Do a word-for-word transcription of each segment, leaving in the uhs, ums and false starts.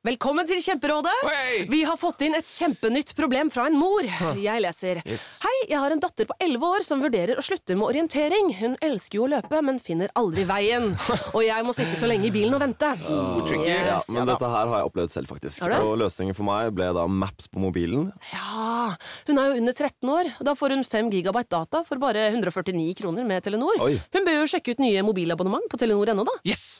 Velkommen til Kjemperådet. Hey! Vi har fått inn et kjempenytt problem fra en mor. Jeg leser. Yes. Hei, jeg har en datter på elleve år som vurderer å slutte med orientering. Hun elsker jo å løpe, men finner aldri veien. Og jeg må sitte så lenge i bilen og vente. Oh, tricky. Yes, Ja, men ja da. dette her har jeg opplevd selv faktisk. Har du? Og løsningen for meg ble da Maps på mobilen. Ja, hun er jo under tretten år. Da får hun fem gigabyte data for bare hundre og førtini kroner med Telenor. Oi. Hun bør jo sjekke ut nye mobilabonnement på Telenor punkt no da. Yes!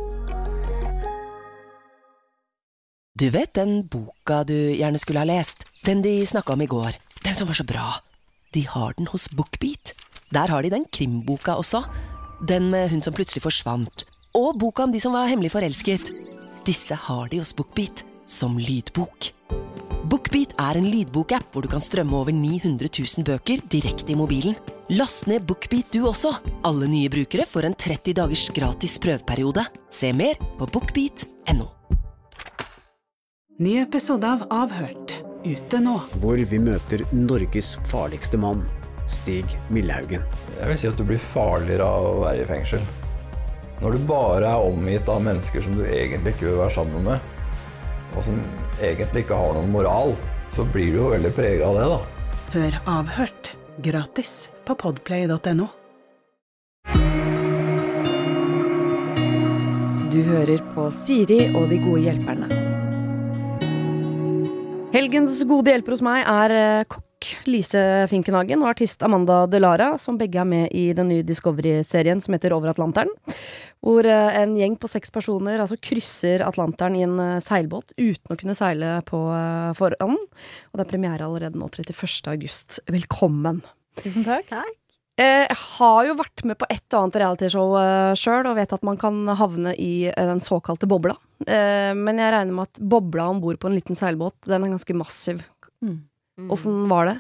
Du vet den boka du gjerne skulle ha lest? Den de snakket om i går. Den som var så bra. De har den hos BookBeat. Der har de den krimboka også. Den med hun som plutselig forsvant. Og boka om de som var hemmelig forelsket. Disse har de hos BookBeat som lydbok. BookBeat er en lydbokapp hvor du kan strømme over ni hundre tusen bøker direkte i mobilen. Last ned BookBeat du også. Alle nye brukere får en tretti dagers gratis prøveperiode. Se mer på bookbeat punktum no. Ny episode av Avhørt, ute nå. Hvor vi møter Norges farligste mann, Stig Millhaugen. Jeg vil si at du blir farligere av å være i fengsel. Når du bare er omgitt av mennesker som du egentlig ikke vil være sammen med, og som egentlig ikke har noen moral, så blir du jo veldig preget av det da. Hør Avhørt, gratis på podplay punktum no. Du hører på Siri og de gode hjelperne. Helgens gode hjelper hos meg er eh, kokk Lise Finkenhagen og artist Amanda Delara, som begge er med i den nye Discovery-serien som heter Over Atlanteren, hvor eh, en gjeng på seks personer altså krysser Atlanteren i en eh, seilbåt uten å kunne seile på eh, forhånd. Og det er premiere allerede nå trettiførste august. Velkommen. Tusen takk. Eh, Jeg har jo vært med på et og annet realityshow uh, selv, og vet at man kan havne i uh, den såkalte bobla. Eh, men jeg regner med at bobla ombord på en liten seilbåt, den er ganske massiv. Mm. Hvordan var det?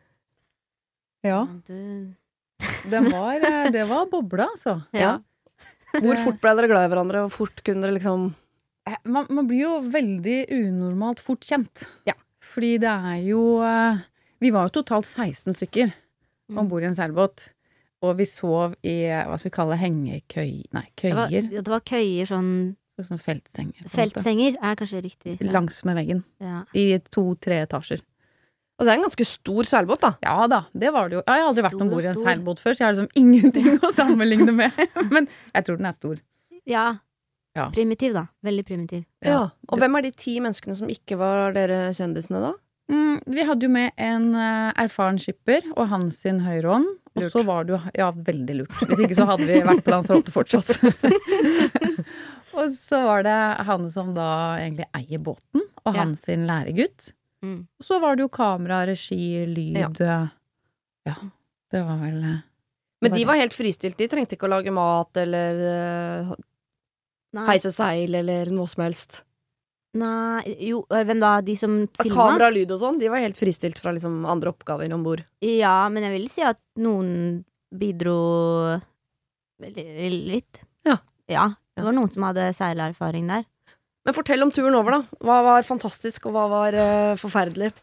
Ja. Den var, eh, det var bobla, altså. Ja. Hvor fort ble dere glad i hverandre? Hvor fort kunne dere liksom Eh, Man, man blir jo veldig unormalt fort kjent. Ja. Fordi det er jo eh, Vi var jo totalt seksten stykker ombord i en seilbåt. Og vi sov i hva skal vi kalle hengekøy... Nei, Det var, køyer. det var køyer, sånn Sånn feltsenger. på en måte. feltsenger er kanskje riktig. Langs med veggen. Ja. I to-tre etasjer. Altså det er en ganske stor seilbåt da. Ja da, det var det jo. Ja, jeg har aldri vært Stor og ombord i en stor. seilbåt før, så jeg har liksom ingenting å sammenligne med. Men jeg tror den er stor. Ja. Ja. Primitiv, da. Veldig primitiv. Ja. Og hvem er de ti menneskene som ikke var dere kjendisene da? Mm, vi hadde jo med en uh, erfaren skipper og hans sin høyrehånd. Og Lurt. så var det jo, ja, veldig lurt. Hvis ikke så hadde vi vært på landsholdet fortsatt. Og så var det han som da egentlig eier båten, og Ja. hans sin læregutt. Mm. Og så var det jo kamera, regi, lyd. Ja. Ja, ja det var vel uh, Men de var helt fristilt, de trengte ikke å lage mat eller uh, Nei. heise seil eller noe som helst. Nei, jo, hvem da? De som filma? Kamera, lyd og sånn, de var helt fristilt fra liksom andre oppgaver ombord. Ja, men jeg vil si at noen bidro veldig litt. Ja. Ja, det var noen som hadde seilerfaring der. Men fortell om turen over da. Hva var fantastisk, og hva var uh, forferdelig?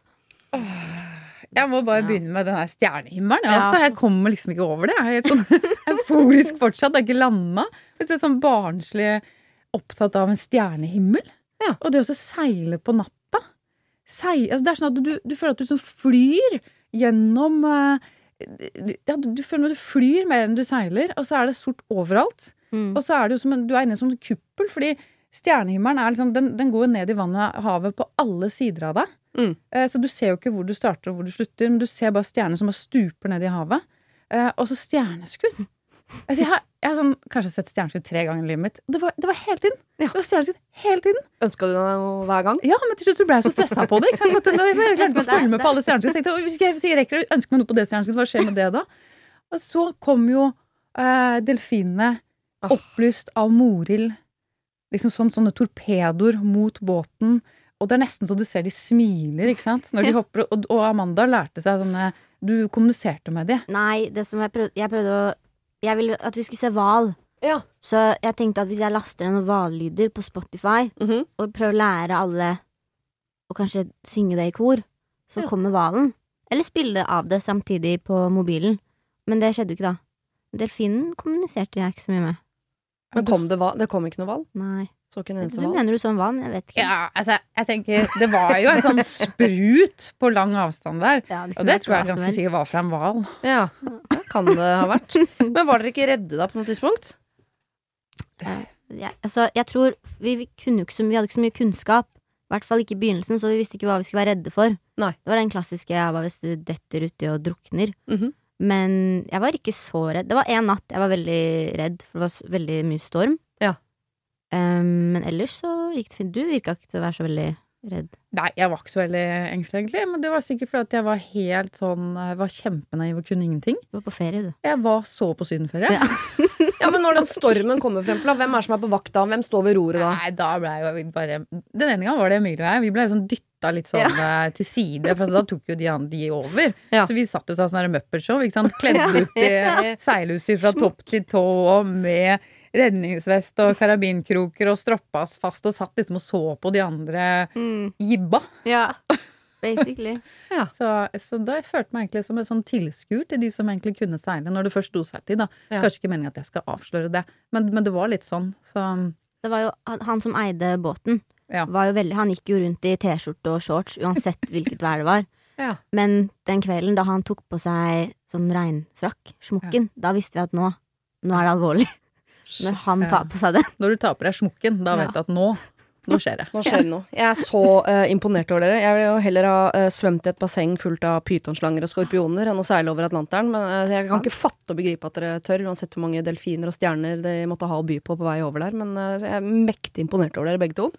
Jeg må bare Ja. begynne med den her stjernehimmelen. Ja. Altså, jeg kommer liksom ikke over det. Jeg er helt sånn euforisk fortsatt. Det er ikke landa. Hvis det er sånn barnslig opptatt av en stjernehimmel. Ja. Og det å så seile på natta. Seil, altså det er sånn at du, du føler at du sånn flyr gjennom uh, ja, du, du føler at du flyr mer enn du seiler. Og så er det sort overalt. Mm. Og så er det jo som en, du er inne i en sånn kuppel. Fordi stjernehimmelen er liksom, den, den går jo ned i vannet, havet på alle sider av deg. Mm. Eh, så du ser jo ikke hvor du starter og hvor du slutter, men du ser bare stjerner som bare stuper ned i havet. Eh, og så stjerneskudd. Altså, jeg, har, jeg har sånn, kanskje sett stjerneskudd tre ganger i livet mitt. Det var, det var hele tiden. Ja. Det var stjerneskudd hele tiden. Ønsket du deg noe hver gang? Ja, men til slutt så ble jeg så stresset på det. Ikke sant? For at jeg, jeg, jeg klarte å følge med på alle stjerneskudd. Jeg tenkte, «Oi, hvis jeg, hvis jeg rekker å ønske meg noe på det stjerneskudd, hva skjer med det da?» Og så kom jo eh, delfinene opplyst av Morild, liksom som sånne torpedoer mot båten. Og det er nesten så du ser de smiler, ikke sant? Når de hopper, og, og Amanda lærte seg sånne, du kommuniserte med de. Nei, det som jeg prøvde, jeg prøvde å Jeg ville at vi skulle se hval. Ja. Så jeg tenkte at hvis jeg laster noen hvallyder på Spotify Mhm. og prøver å lære alle å kanskje synge det i kor, så Ja. kommer hvalen. Eller spille av det samtidig på mobilen. Men det skjedde jo ikke da. Delfinen kommuniserte jeg ikke så mye med. Men kom det, hva- det kom ikke noe valg? Nei. Så ikke en eneste Du hval. mener du sånn hval, men jeg vet ikke. Ja, altså, jeg tenker, det var jo en sånn sprut på lang avstand der. Ja, det Og kunne det vært tror jeg hva som ganske helst. sikkert var fra en hval. Ja, det kan det ha vært. Men var dere ikke redde da på noe tidspunkt? Ja, altså, jeg tror vi, vi kunne jo ikke så, vi hadde ikke så mye kunnskap. I hvert fall ikke i begynnelsen, så vi visste ikke hva vi skulle være redde for. Nei. Det var den klassiske ja, hva hvis du detter uti og drukner. Mhm. Men jeg var ikke så redd. Det var en natt jeg var veldig redd, for det var s- veldig mye storm. Ja. Um, men ellers så gikk det fint. Du virka ikke til å være så veldig redd. Nei, jeg var ikke så veldig engstelig egentlig, men det var sikkert fordi at jeg var helt sånn, jeg var kjempenaiv og kunne ingenting. Du var på ferie, du. Jeg var så på sydenferie. Ja. Ja, men når den stormen kommer frem, da, hvem er det som er på vakt da? Hvem står ved roret da? Nei, da ble jeg jo bare Den ene gangen var det Emilie og jeg. Vi ble sånn dytta litt sånn eh, til side, for da tok jo de, an- de over. Ja. Så vi satt jo sånn sånn Muppet-show, ikke sant? Kledd ut i seilutstyr fra topp til tå, og med redningsvest og karabinkroker, og stroppa oss fast, og satt liksom og så på de andre jibba. Ja, basically. Så, så da jeg følte meg egentlig som en sånn tilskuer til de som egentlig kunne seile, når det først sto seiltid, da. Ja. Kanskje ikke meningen at jeg skal avsløre det, men, men det var litt sånn, så Det var jo han han som eide båten. Ja. Var jo veldig, han gikk jo rundt i T-skjorte og shorts uansett hvilket vær det var. Ja. Men den kvelden da han tok på seg sånn regnfrakk, smokken, da visste vi at nå, nå er det alvorlig. Når han Ja. tar på seg den. når du tar på deg smokken, da Ja. vet du at nå, nå skjer det. Nå skjer det noe. Jeg er så eh, imponert over dere. Jeg vil jo heller ha eh, svømt i et basseng fullt av pytonslanger og skorpioner enn å seile over Atlanteren, men eh, jeg kan ikke fatte og begripe at dere tør, uansett hvor mange delfiner og stjerner de måtte ha å by på på vei over der, men eh, jeg er mektig imponert over dere begge to.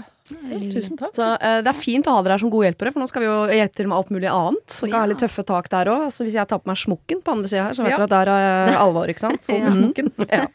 Tusen takk. Så eh, det er fint å ha dere her som gode hjelpere, for nå skal vi jo hjelpe til med alt mulig annet. Så kan ha litt tøffe tak der òg. Så hvis jeg tar på meg smokken på andre sida her, så vet Ja. dere at der er eh, alvor, ikke sant? Ja. Mhm. Ja.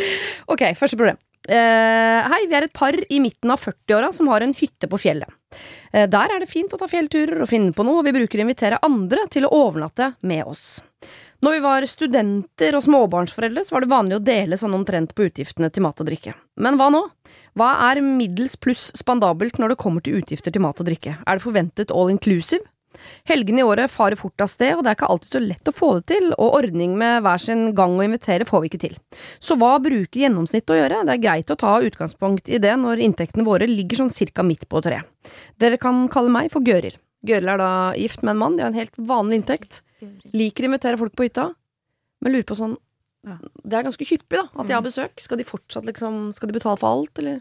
Ok, første problem. Eh, hei, vi er et par i midten av førtiåra som har en hytte på fjellet. Eh, der er det fint å ta fjellturer og finne på noe, og vi bruker å invitere andre til å overnatte med oss. Når vi var studenter og småbarnsforeldre, så var det vanlig å dele sånn omtrent på utgiftene til mat og drikke. Men hva nå? Hva er middels pluss spandabelt når det kommer til utgifter til mat og drikke? Er det forventet all inclusive? Helgene i året farer fort av sted, og det er ikke alltid så lett å få det til, og ordning med hver sin gang å invitere får vi ikke til. Så hva bruker gjennomsnittet å gjøre? Det er greit å ta utgangspunkt i det når inntektene våre ligger sånn cirka midt på treet. Dere kan kalle meg for Gøril. Gøril er da gift med en mann, de har en helt vanlig inntekt. Liker å invitere folk på hytta, men lurer på sånn, det er ganske hyppig da, at jeg har besøk. Skal de fortsatt liksom, skal de betale for alt, eller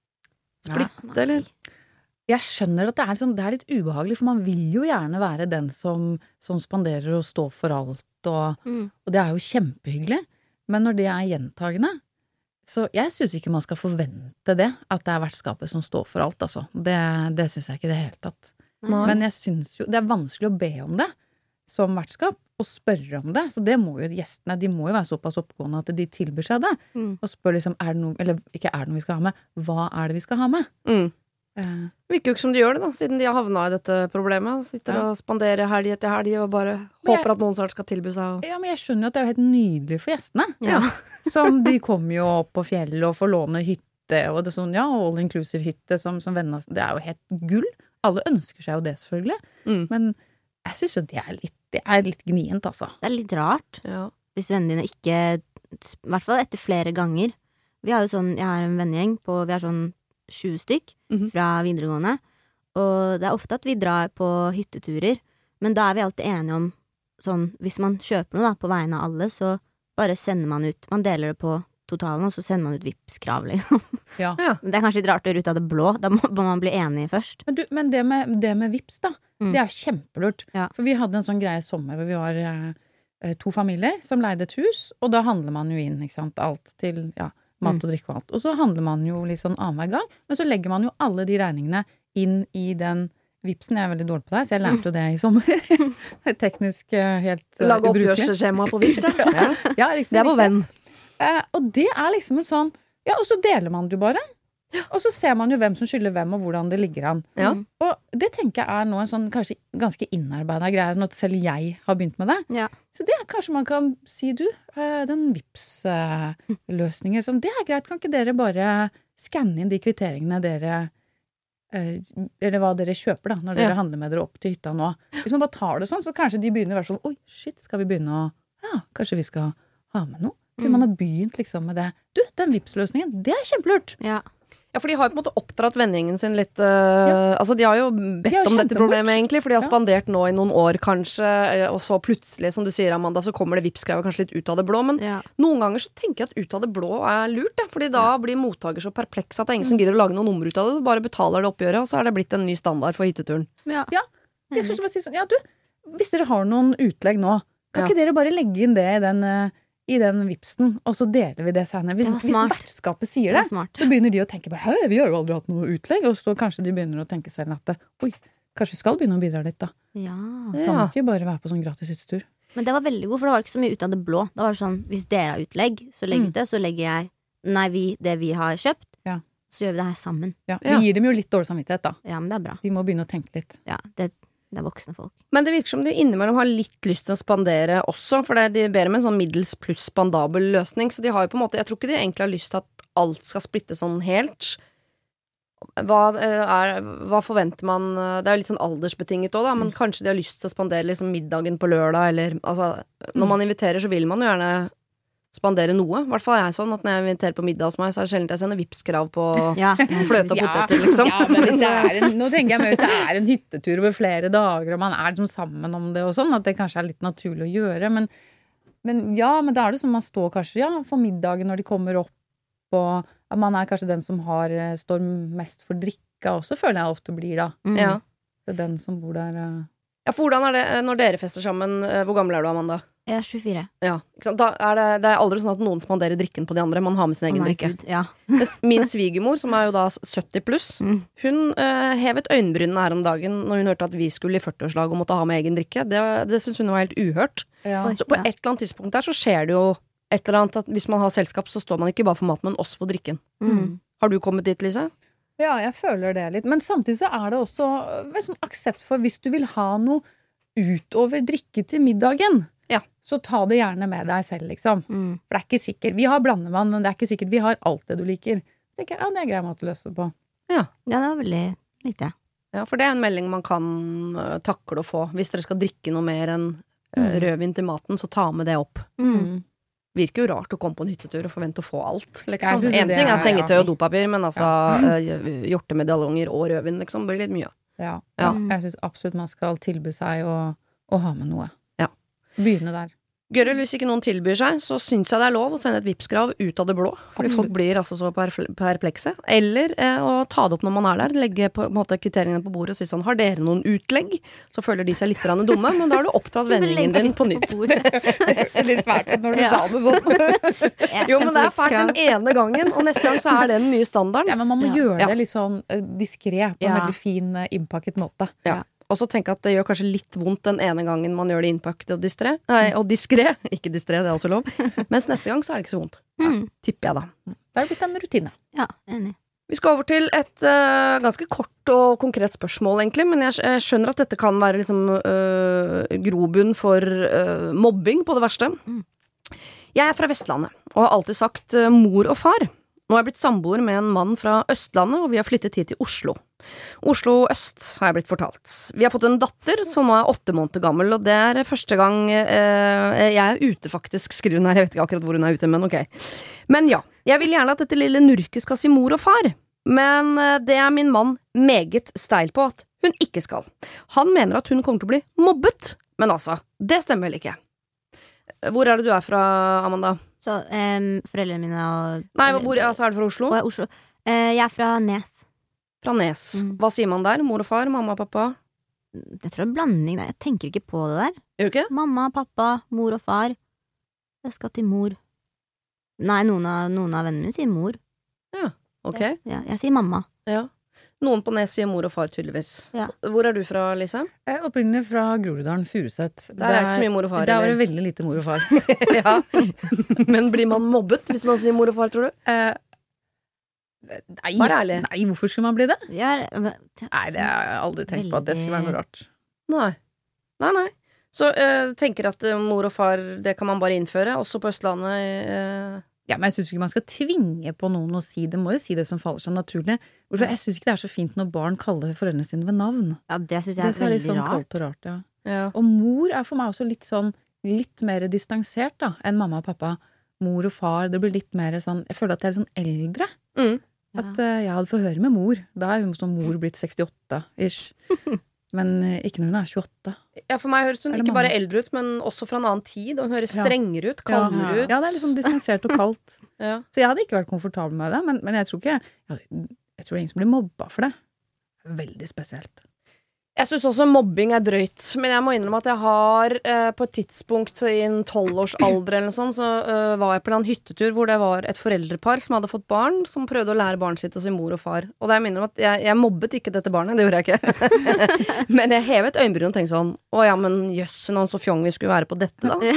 splitte, eller? Jeg skjønner at det er, sånn, det er litt ubehagelig, for man vil jo gjerne være den som, som spanderer og står for alt, og, Mm. og det er jo kjempehyggelig. Men når det er gjentagende, så jeg synes ikke man skal forvente det, at det er vertskapet som står for alt, altså. Det, det synes jeg ikke i det hele tatt. Nei. Men jeg synes jo, det er vanskelig å be om det som vertskap, og spørre om det. Så det må jo gjestene, de må jo være såpass oppgående at de tilbyr seg det. Mm. Og spør liksom, er det noe, eller ikke er det noe vi skal ha med, hva er det vi skal ha med? Mm. Eh, Virker jo ikke som de gjør det da, siden de har havnet i dette problemet. Sitter Ja. og spanderer helg etter helg og bare Men jeg- håper at noen snart skal tilby seg. Og... ja, men jeg skjønner jo at det er jo helt nydelig for gjestene. Ja. Som de kommer jo opp på fjellet og får låne hytte, og det er sånn, ja, all inclusive hytte som, som venner, det er jo helt gull. Alle ønsker seg jo det selvfølgelig, Mm. men jeg synes jo det er litt, det er litt gnient, altså. Det er litt rart Ja. hvis vennene dine ikke, i hvert fall etter flere ganger. Vi har jo sånn, jeg har en vennegjeng på, vi er sånn tjue stykk Mhm. fra videregående, og det er ofte at vi drar på hytteturer, men da er vi alltid enige om, sånn, hvis man kjøper noe da, på vegne av alle, så bare sender man ut, man deler det på totalen, og så sender man ut Vipps-krav, liksom. Ja. Ja. Men det er kanskje litt rart å gjøre ut av det blå, da må, må man bli enige først. Men, du, men det med, det med Vipps da, Mm. det er jo kjempelurt. Ja. For vi hadde en sånn greie i sommer hvor vi var eh, to familier som leide et hus, og da handler man jo inn, ikke sant, alt til, ja, mat og drikke og alt. Og så handler man jo litt sånn annenhver gang, men så legger man jo alle de regningene inn i den Vipsen. Jeg er veldig dårlig på det, så jeg lærte jo det i sommer. Teknisk eh, helt uh, Lage oppgjørsskjema på Vipps, ja. ja. Ja, riktig. Det er vår venn. Eh, og det er liksom en sånn, ja, og så deler man det jo bare. Og så ser man jo hvem som skylder hvem, og hvordan det ligger an. Ja. Og det tenker jeg er nå en sånn kanskje ganske innarbeidet greie, sånn at selv jeg har begynt med det. Ja. Så det er kanskje man kan si, du, eh, den Vipps-løsningen, som det er greit, kan ikke dere bare skanne inn de kvitteringene dere, eh, eller hva dere kjøper da, når dere Ja. handler med dere opp til hytta nå. Hvis man bare tar det sånn, så kanskje de begynner å være sånn, oi, shit, skal vi begynne å, ja, kanskje vi skal ha med noe? Kunne man ha begynt liksom med det. Du, den Vipps-løsningen, det er kjempelurt. Ja. Ja, for de har jo på en måte oppdratt vennegjengen sin litt uh, Altså, de har jo bedt De har om kjent dette dem problemet, bort. egentlig, for de har Ja. spandert nå i noen år, kanskje, eh, og så plutselig, som du sier, Amanda, så kommer det Vipps-kravet kanskje litt ut av det blå. Men Ja. noen ganger så tenker jeg at ut av det blå er lurt, ja, fordi da blir mottaker så perpleks at det er ingen som gidder å lage noe nummer ut av det. Du bare betaler det oppgjøret, og så er det blitt en ny standard for hytteturen. Ja. Ja, jeg synes det var si sånn, ja du, hvis dere har noen utlegg nå, kan Ja. ikke dere bare legge inn det i den, eh, i den vipsen, og så deler vi det senere. Hvis, Det var hvis smart. vertskapet sier Det det, er smart. så begynner de å tenke bare, hæ, vi har jo aldri hatt noe utlegg, og så kanskje de begynner å tenke selv at, oi, kanskje vi skal begynne å bidra litt da. Ja. Kan Ja. ikke bare være på sånn gratis hyttetur. Men det var veldig god, for det var ikke så mye ut av det blå. Da var det sånn, hvis dere har utlegg, så legg Mm. ut det, så legger jeg Nei, vi, det vi har kjøpt, Ja. så gjør vi det her sammen. Ja, vi Ja. gir dem jo litt dårlig samvittighet da. Ja, men det er bra. De må begynne å tenke litt. Ja, det, det er voksne folk. Men det virker som de innimellom har litt lyst til å spandere også, for det, de ber om en sånn middels pluss spandabel løsning, så de har jo på en måte, jeg tror ikke de egentlig har lyst til at alt skal splitte sånn helt. Hva, er, hva forventer man, det er jo litt sånn aldersbetinget også da, men kanskje de har lyst til å spandere liksom middagen på lørdag, eller, altså, når man inviterer så vil man jo gjerne spandere noe, i hvert fall er jeg sånn, at når jeg inviterer på middag hos meg, så er det sjelden jeg sender Vipps-krav på Ja. fløte og Ja, poteter, liksom. Ja, men hvis det er en, nå tenker jeg mer hvis det er en hyttetur over flere dager, og man er liksom sammen om det og sånn, at det kanskje er litt naturlig å gjøre, men, men ja, men da er det sånn man står kanskje, ja, for middagen når de kommer opp, og at man er kanskje den som har, står mest for drikka også, føler jeg ofte blir da. Mm. Ja. Det er den som bor der. eh. Ja, for hvordan er det når dere fester sammen, hvor gammel er du, Amanda? Jeg er tjuefire. Ja, ikke sant? Da er det, det er aldri sånn at noen spanderer drikken på de andre, man har med sin Å egen nei, drikke. Gud, ja. Mens min svigermor, som er jo da sytti pluss, Mm. hun eh, hevet øyenbrynene her om dagen når hun hørte at vi skulle i førtiårslag og måtte ha med egen drikke. Det, det syntes hun var helt uhørt. Ja. Oi. Så på Ja. et eller annet tidspunkt der så skjer det jo et eller annet at hvis man har selskap, så står man ikke bare for mat, men også for drikken. Mm. Har du kommet dit, Lise? Ja, jeg føler det litt. Men samtidig så er det også øh, sånn aksept for hvis du vil ha noe utover drikke til middagen, Ja. så ta det gjerne med deg selv, liksom. Mm. For det er ikke sikkert. Vi har blandevann, men det er ikke sikkert vi har alt det du liker. Så tenker jeg, ja, det er en grei måte å løse det på. Ja, det var veldig lite. Ja, for det er en melding man kan eh, takle å få. Hvis dere skal drikke noe mer enn eh, Mm. rødvin til maten, så ta med det opp. Mm. Virker jo rart å komme på en hyttetur og forvente å få alt, Jeg liksom. synes En det ting er er- sengetøy ja. og dopapir, men altså eh, hjortemedaljonger og rødvin, liksom, blir litt mye. Ja. Ja. Jeg syns absolutt man skal tilby seg å, å ha med noe. Ja. Begynne der. Gørel, hvis ikke noen tilbyr seg, så syns jeg det er lov å sende et Vipps-krav ut av det blå. Fordi folk Absolutt. blir altså så perf- perplekse. Eller eh, å ta det opp når man er der. Legge på en måte kvitteringene på bordet og si sånn: har dere noen utlegg? Så føler de seg litt grann dumme, men da har du oppdratt vennegjengen din på nytt. Litt fælt når du Ja. sa det sånn. Jo, men det er fælt den ene gangen, og neste gang så er det den nye standarden. Ja, men man må Ja. gjøre Ja. det litt sånn uh, diskré, på en Ja. veldig fin, uh, innpakket måte. Ja. Og så tenk at det gjør kanskje litt vondt den ene gangen man gjør det innpakket og distré. Nei, og diskré. Ikke distré, det er også lov. Mens neste gang så er det ikke så vondt. Mm. Tipper jeg, da. Det er blitt en rutine. Ja, enig. Vi skal over til et øh, ganske kort og konkret spørsmål, egentlig. Men jeg, jeg skjønner at dette kan være liksom øh, grobunn for øh, mobbing på det verste. Mm. Jeg er fra Vestlandet og har alltid sagt øh, mor og far. Nå er jeg blitt samboer med en mann fra Østlandet, og vi har flyttet hit til Oslo. Oslo øst, har jeg blitt fortalt. Vi har fått en datter som nå er åtte måneder gammel, og det er første gang eh, jeg er ute, faktisk. Skriver hun her, jeg vet ikke akkurat hvor hun er ute, men ok. Men ja, jeg vil gjerne at dette lille nurket skal si mor og far, men eh, det er min mann meget steil på at hun ikke skal. Han mener at hun kommer til å bli mobbet, men altså, det stemmer vel ikke. Hvor er det du er fra, Amanda? Så em, foreldrene mine og Nei, hvor altså, er du fra Oslo? Og jeg er Oslo. Eh, jeg er fra Nes. Fra Nes. Mm. Hva sier man der? Mor og far? Mamma og pappa? Jeg tror det er en blanding. Jeg tenker ikke på det der. Gjør du ikke? Mamma, pappa, mor og far. Jeg skal til mor. Nei, noen av, noen av vennene mine sier mor. Ok. Ja, jeg sier mamma. Ja. Noen på Nes sier mor og far, tydeligvis. Ja. Hvor er du fra, Lise? Jeg er opprinnelig fra Groruddalen, Furuset. Der er det ikke så mye mor og far, Der var det eller? veldig lite mor og far. Ja. Men blir man mobbet hvis man sier mor og far, tror du? Eh, nei, Vær ærlig. nei, hvorfor skulle man bli det? Vi er, Nei, det har jeg aldri tenkt på at det skulle være noe rart. Nei. Nei, nei. Så øh, tenker at øh, mor og far, det kan man bare innføre, også på Østlandet. øh. Ja, men jeg synes ikke man skal tvinge på noen å si det. Må jo si det som faller seg naturlig. Hvorfor- Jeg synes ikke det er så fint når barn kaller foreldrene sine ved navn. ja, det syns jeg Det er er litt veldig sånn rart. kaldt og rart, ja. Ja. Og mor er for meg også litt sånn, litt mer distansert da, enn mamma og pappa. Mor og far, det blir litt mer sånn, jeg føler at jeg er litt sånn eldre. Mm. At uh, jeg hadde forhør med mor. Da er hun som mor blitt sekstiåtte-ish. Men uh, ikke når hun er tjueåtte. Ja, for meg høres hun ikke bare eldre ut, men også fra en annen tid. Og hun høres strengere ut, kaldere ja. ut. Ja, det er liksom distansert og kaldt. ja. Så jeg hadde ikke vært komfortabel med det, men, men jeg tror ikke jeg, jeg tror det er ingen som blir mobba for det. Veldig spesielt. Jeg synes også mobbing er drøyt, men jeg må innrømme at jeg har eh, på et tidspunkt i en tolvårsalder eller noe sånt, så eh, var jeg på en hyttetur hvor det var et foreldrepar som hadde fått barn, som prøvde å lære barnet sitt å si mor og far. Og det er minner om at jeg, jeg mobbet ikke dette barnet, det gjorde jeg ikke. Men jeg hevet øyenbryn og tenkte sånn, å ja, men jøssen, han så fjong vi skulle være på dette da.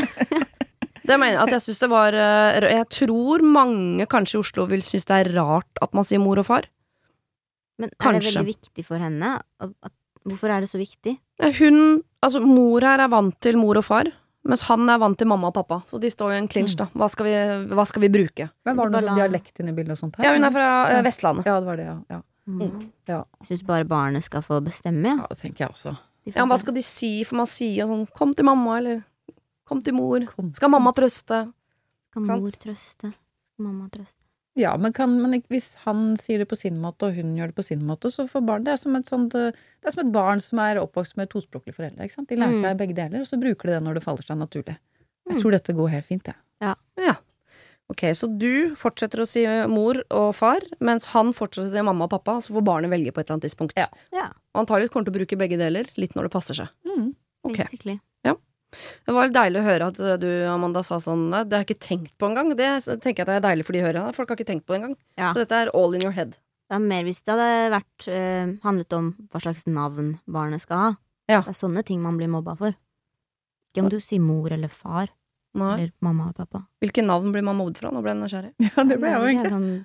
Det mener jeg at jeg synes det var, eh, jeg tror mange kanskje i Oslo vil synes det er rart at man sier mor og far. Men er Kanskje. det veldig viktig for henne? At, at, hvorfor er det så viktig? Hun, altså mor her er vant til mor og far, mens han er vant til mamma og pappa. Så de står jo i en clinch, da. Hva skal vi, hva skal vi bruke? Men var det noen dialekt inne i bildet og sånt her? Ja, hun er fra ja. Vestlandet. Ja, det var det, ja. ja. Mm. ja. Jeg synes bare barnet skal få bestemme. Ja, det tenker jeg også. Ja, hva skal de si? For man sier jo sånn, kom til mamma, eller kom til mor. Kom. Skal mamma trøste? Skal mor trøste? Skal mamma trøste? Ja, men, kan, men hvis han sier det på sin måte, og hun gjør det på sin måte, så får barn, det er som et sånt, det er som et barn som er oppvokst med tospråklige foreldre, ikke sant? De lærer seg mm. begge deler, og så bruker de det når det faller seg naturlig. Jeg mm. tror dette går helt fint, ja. Ja. ja. Ok, så du fortsetter å si mor og far, mens han fortsetter å si mamma og pappa, så får barnet velge på et eller annet tidspunkt. Ja. Ja. Og antagelig kommer til å bruke begge deler, litt når det passer seg. Mm. Ok. Basically. Ja. Det var deilig å høre at du, Amanda, sa sånn, det har jeg ikke tenkt på en gang. Det tenker jeg at det er deilig for de hører. Folk har ikke tenkt på det en gang. Ja. Så dette er all in your head. Det er mer hvis det hadde vært, øh, handlet om hva slags navn barnet skal ha. Ja. Det er sånne ting man blir mobba for. Ikke om du sier mor eller far. Nei. Eller mamma og pappa. Hvilke navn blir man mobbet fra? Nå ble jeg nysgjerrig. Ja, det ble jeg jo egentlig. Sånn,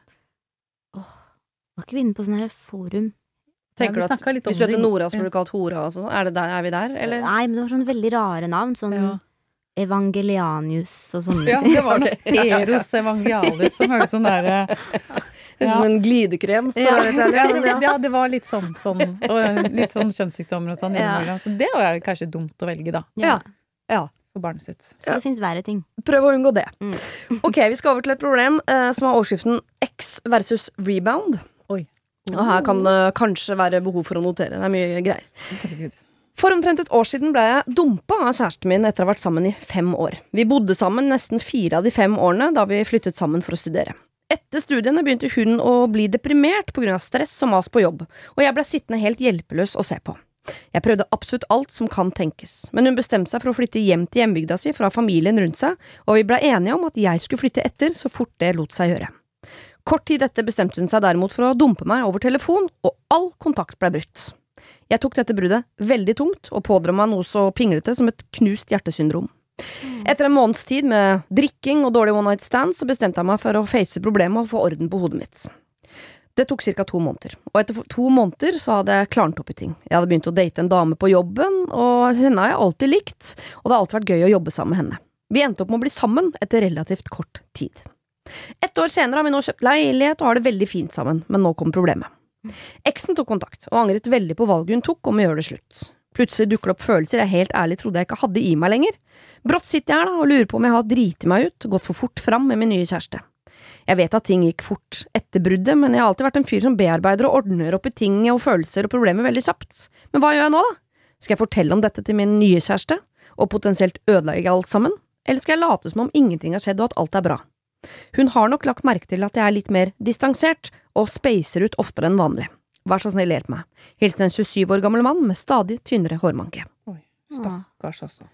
åh, var ikke vi inne på sånn her forum? Tenker ja, du at hvis du heter Nora, så blir du kalt Hora og sånn? Er, det der, er vi der, eller? Nei, men det var sånne veldig rare navn. Sånn ja. Evangelianius og sånne. Ja, det var det. Eros Evangelius, som høres sånn der ja. Som en glidekrem. Ja. Ja, det, ja, det var litt sånn, sånn og litt sånn kjønnssykdommer og sånn. Ja. Så det var kanskje dumt å velge, da. Ja. Ja. For barnet sitt. Så det finnes verre ting. Prøv å unngå det. Mm. Ok, vi skal over til et problem eh, som har overskriften X versus rebound. Oi. Og her kan det kanskje være behov for å notere. Det er mye greier. Herregud. For omtrent et år siden ble jeg dumpa av kjæresten min etter å ha vært sammen i fem år. Vi bodde sammen nesten fire av de fem årene da vi flyttet sammen for å studere. Etter studiene begynte hun å bli deprimert på grunn av stress og mas på jobb, og jeg ble sittende helt hjelpeløs å se på. Jeg prøvde absolutt alt som kan tenkes, men hun bestemte seg for å flytte hjem til hjembygda si fra familien rundt seg, og vi ble enige om at jeg skulle flytte etter så fort det lot seg gjøre. Kort tid etter bestemte hun seg derimot for å dumpe meg over telefon, og all kontakt ble brutt. Jeg tok dette bruddet veldig tungt, og pådro meg noe så pinglete som et knust hjertesyndrom. Etter en måneds tid med drikking og dårlig one night stand, så bestemte jeg meg for å face problemet og få orden på hodet mitt. Det tok cirka to måneder, og etter to måneder så hadde jeg klarnet opp i ting. Jeg hadde begynt å date en dame på jobben, og henne har jeg alltid likt, og det har alltid vært gøy å jobbe sammen med henne. Vi endte opp med å bli sammen etter relativt kort tid. Et år senere har vi nå kjøpt leilighet og har det veldig fint sammen, men nå kom problemet. Eksen tok kontakt, og angret veldig på valget hun tok om å gjøre det slutt. Plutselig dukker det opp følelser jeg helt ærlig trodde jeg ikke hadde i meg lenger. Brått sitter jeg her da og lurer på om jeg har driti meg ut, gått for fort fram med min nye kjæreste. Jeg vet at ting gikk fort etter bruddet, men jeg har alltid vært en fyr som bearbeider og ordner opp i ting og følelser og problemer veldig kjapt. Men hva gjør jeg nå da? Skal jeg fortelle om dette til min nye kjæreste, og potensielt ødelegge alt sammen? Eller skal jeg late som om ingenting har skjedd og at alt er bra? Hun har nok lagt merke til at jeg er litt mer distansert, og spacer ut oftere enn vanlig. Vær så snill, hjelp meg. Hilsen en tjuesyv år gammel mann med stadig tynnere hårmanke. Oi, stakkars altså.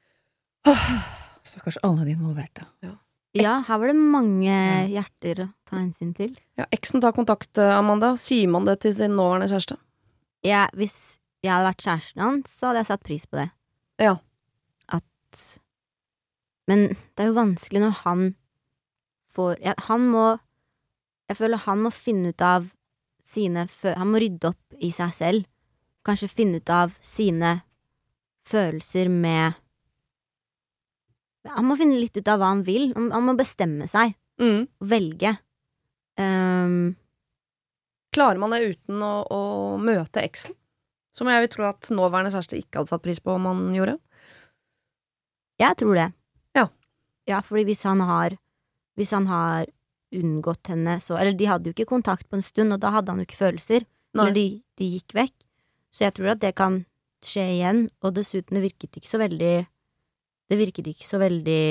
Stakkars alle de involverte. Ja. Ja, her var det mange hjerter å ta hensyn til. Ja, eksen tar kontakt, Amanda. Sier man det til sin nåværende kjæreste? Ja, hvis jeg hadde vært kjæresten hans, så hadde jeg satt pris på det. Ja. At Men det er jo vanskelig når han får ja, Han må Jeg føler han må finne ut av sine Han må rydde opp i seg selv. Kanskje finne ut av sine følelser med Han må finne litt ut av hva han vil. Han, han må bestemme seg. Mm. Velge. Um, Klarer man det uten å, å møte eksen? Som jeg vil tro at nåværende kjæreste ikke hadde satt pris på om han gjorde. Jeg tror det. Ja. Ja, fordi hvis han har Hvis han har unngått henne så Eller de hadde jo ikke kontakt på en stund, og da hadde han jo ikke følelser. Nei. Eller de, de gikk vekk. Så jeg tror at det kan skje igjen, og dessuten det virket ikke så veldig Det virket ikke så veldig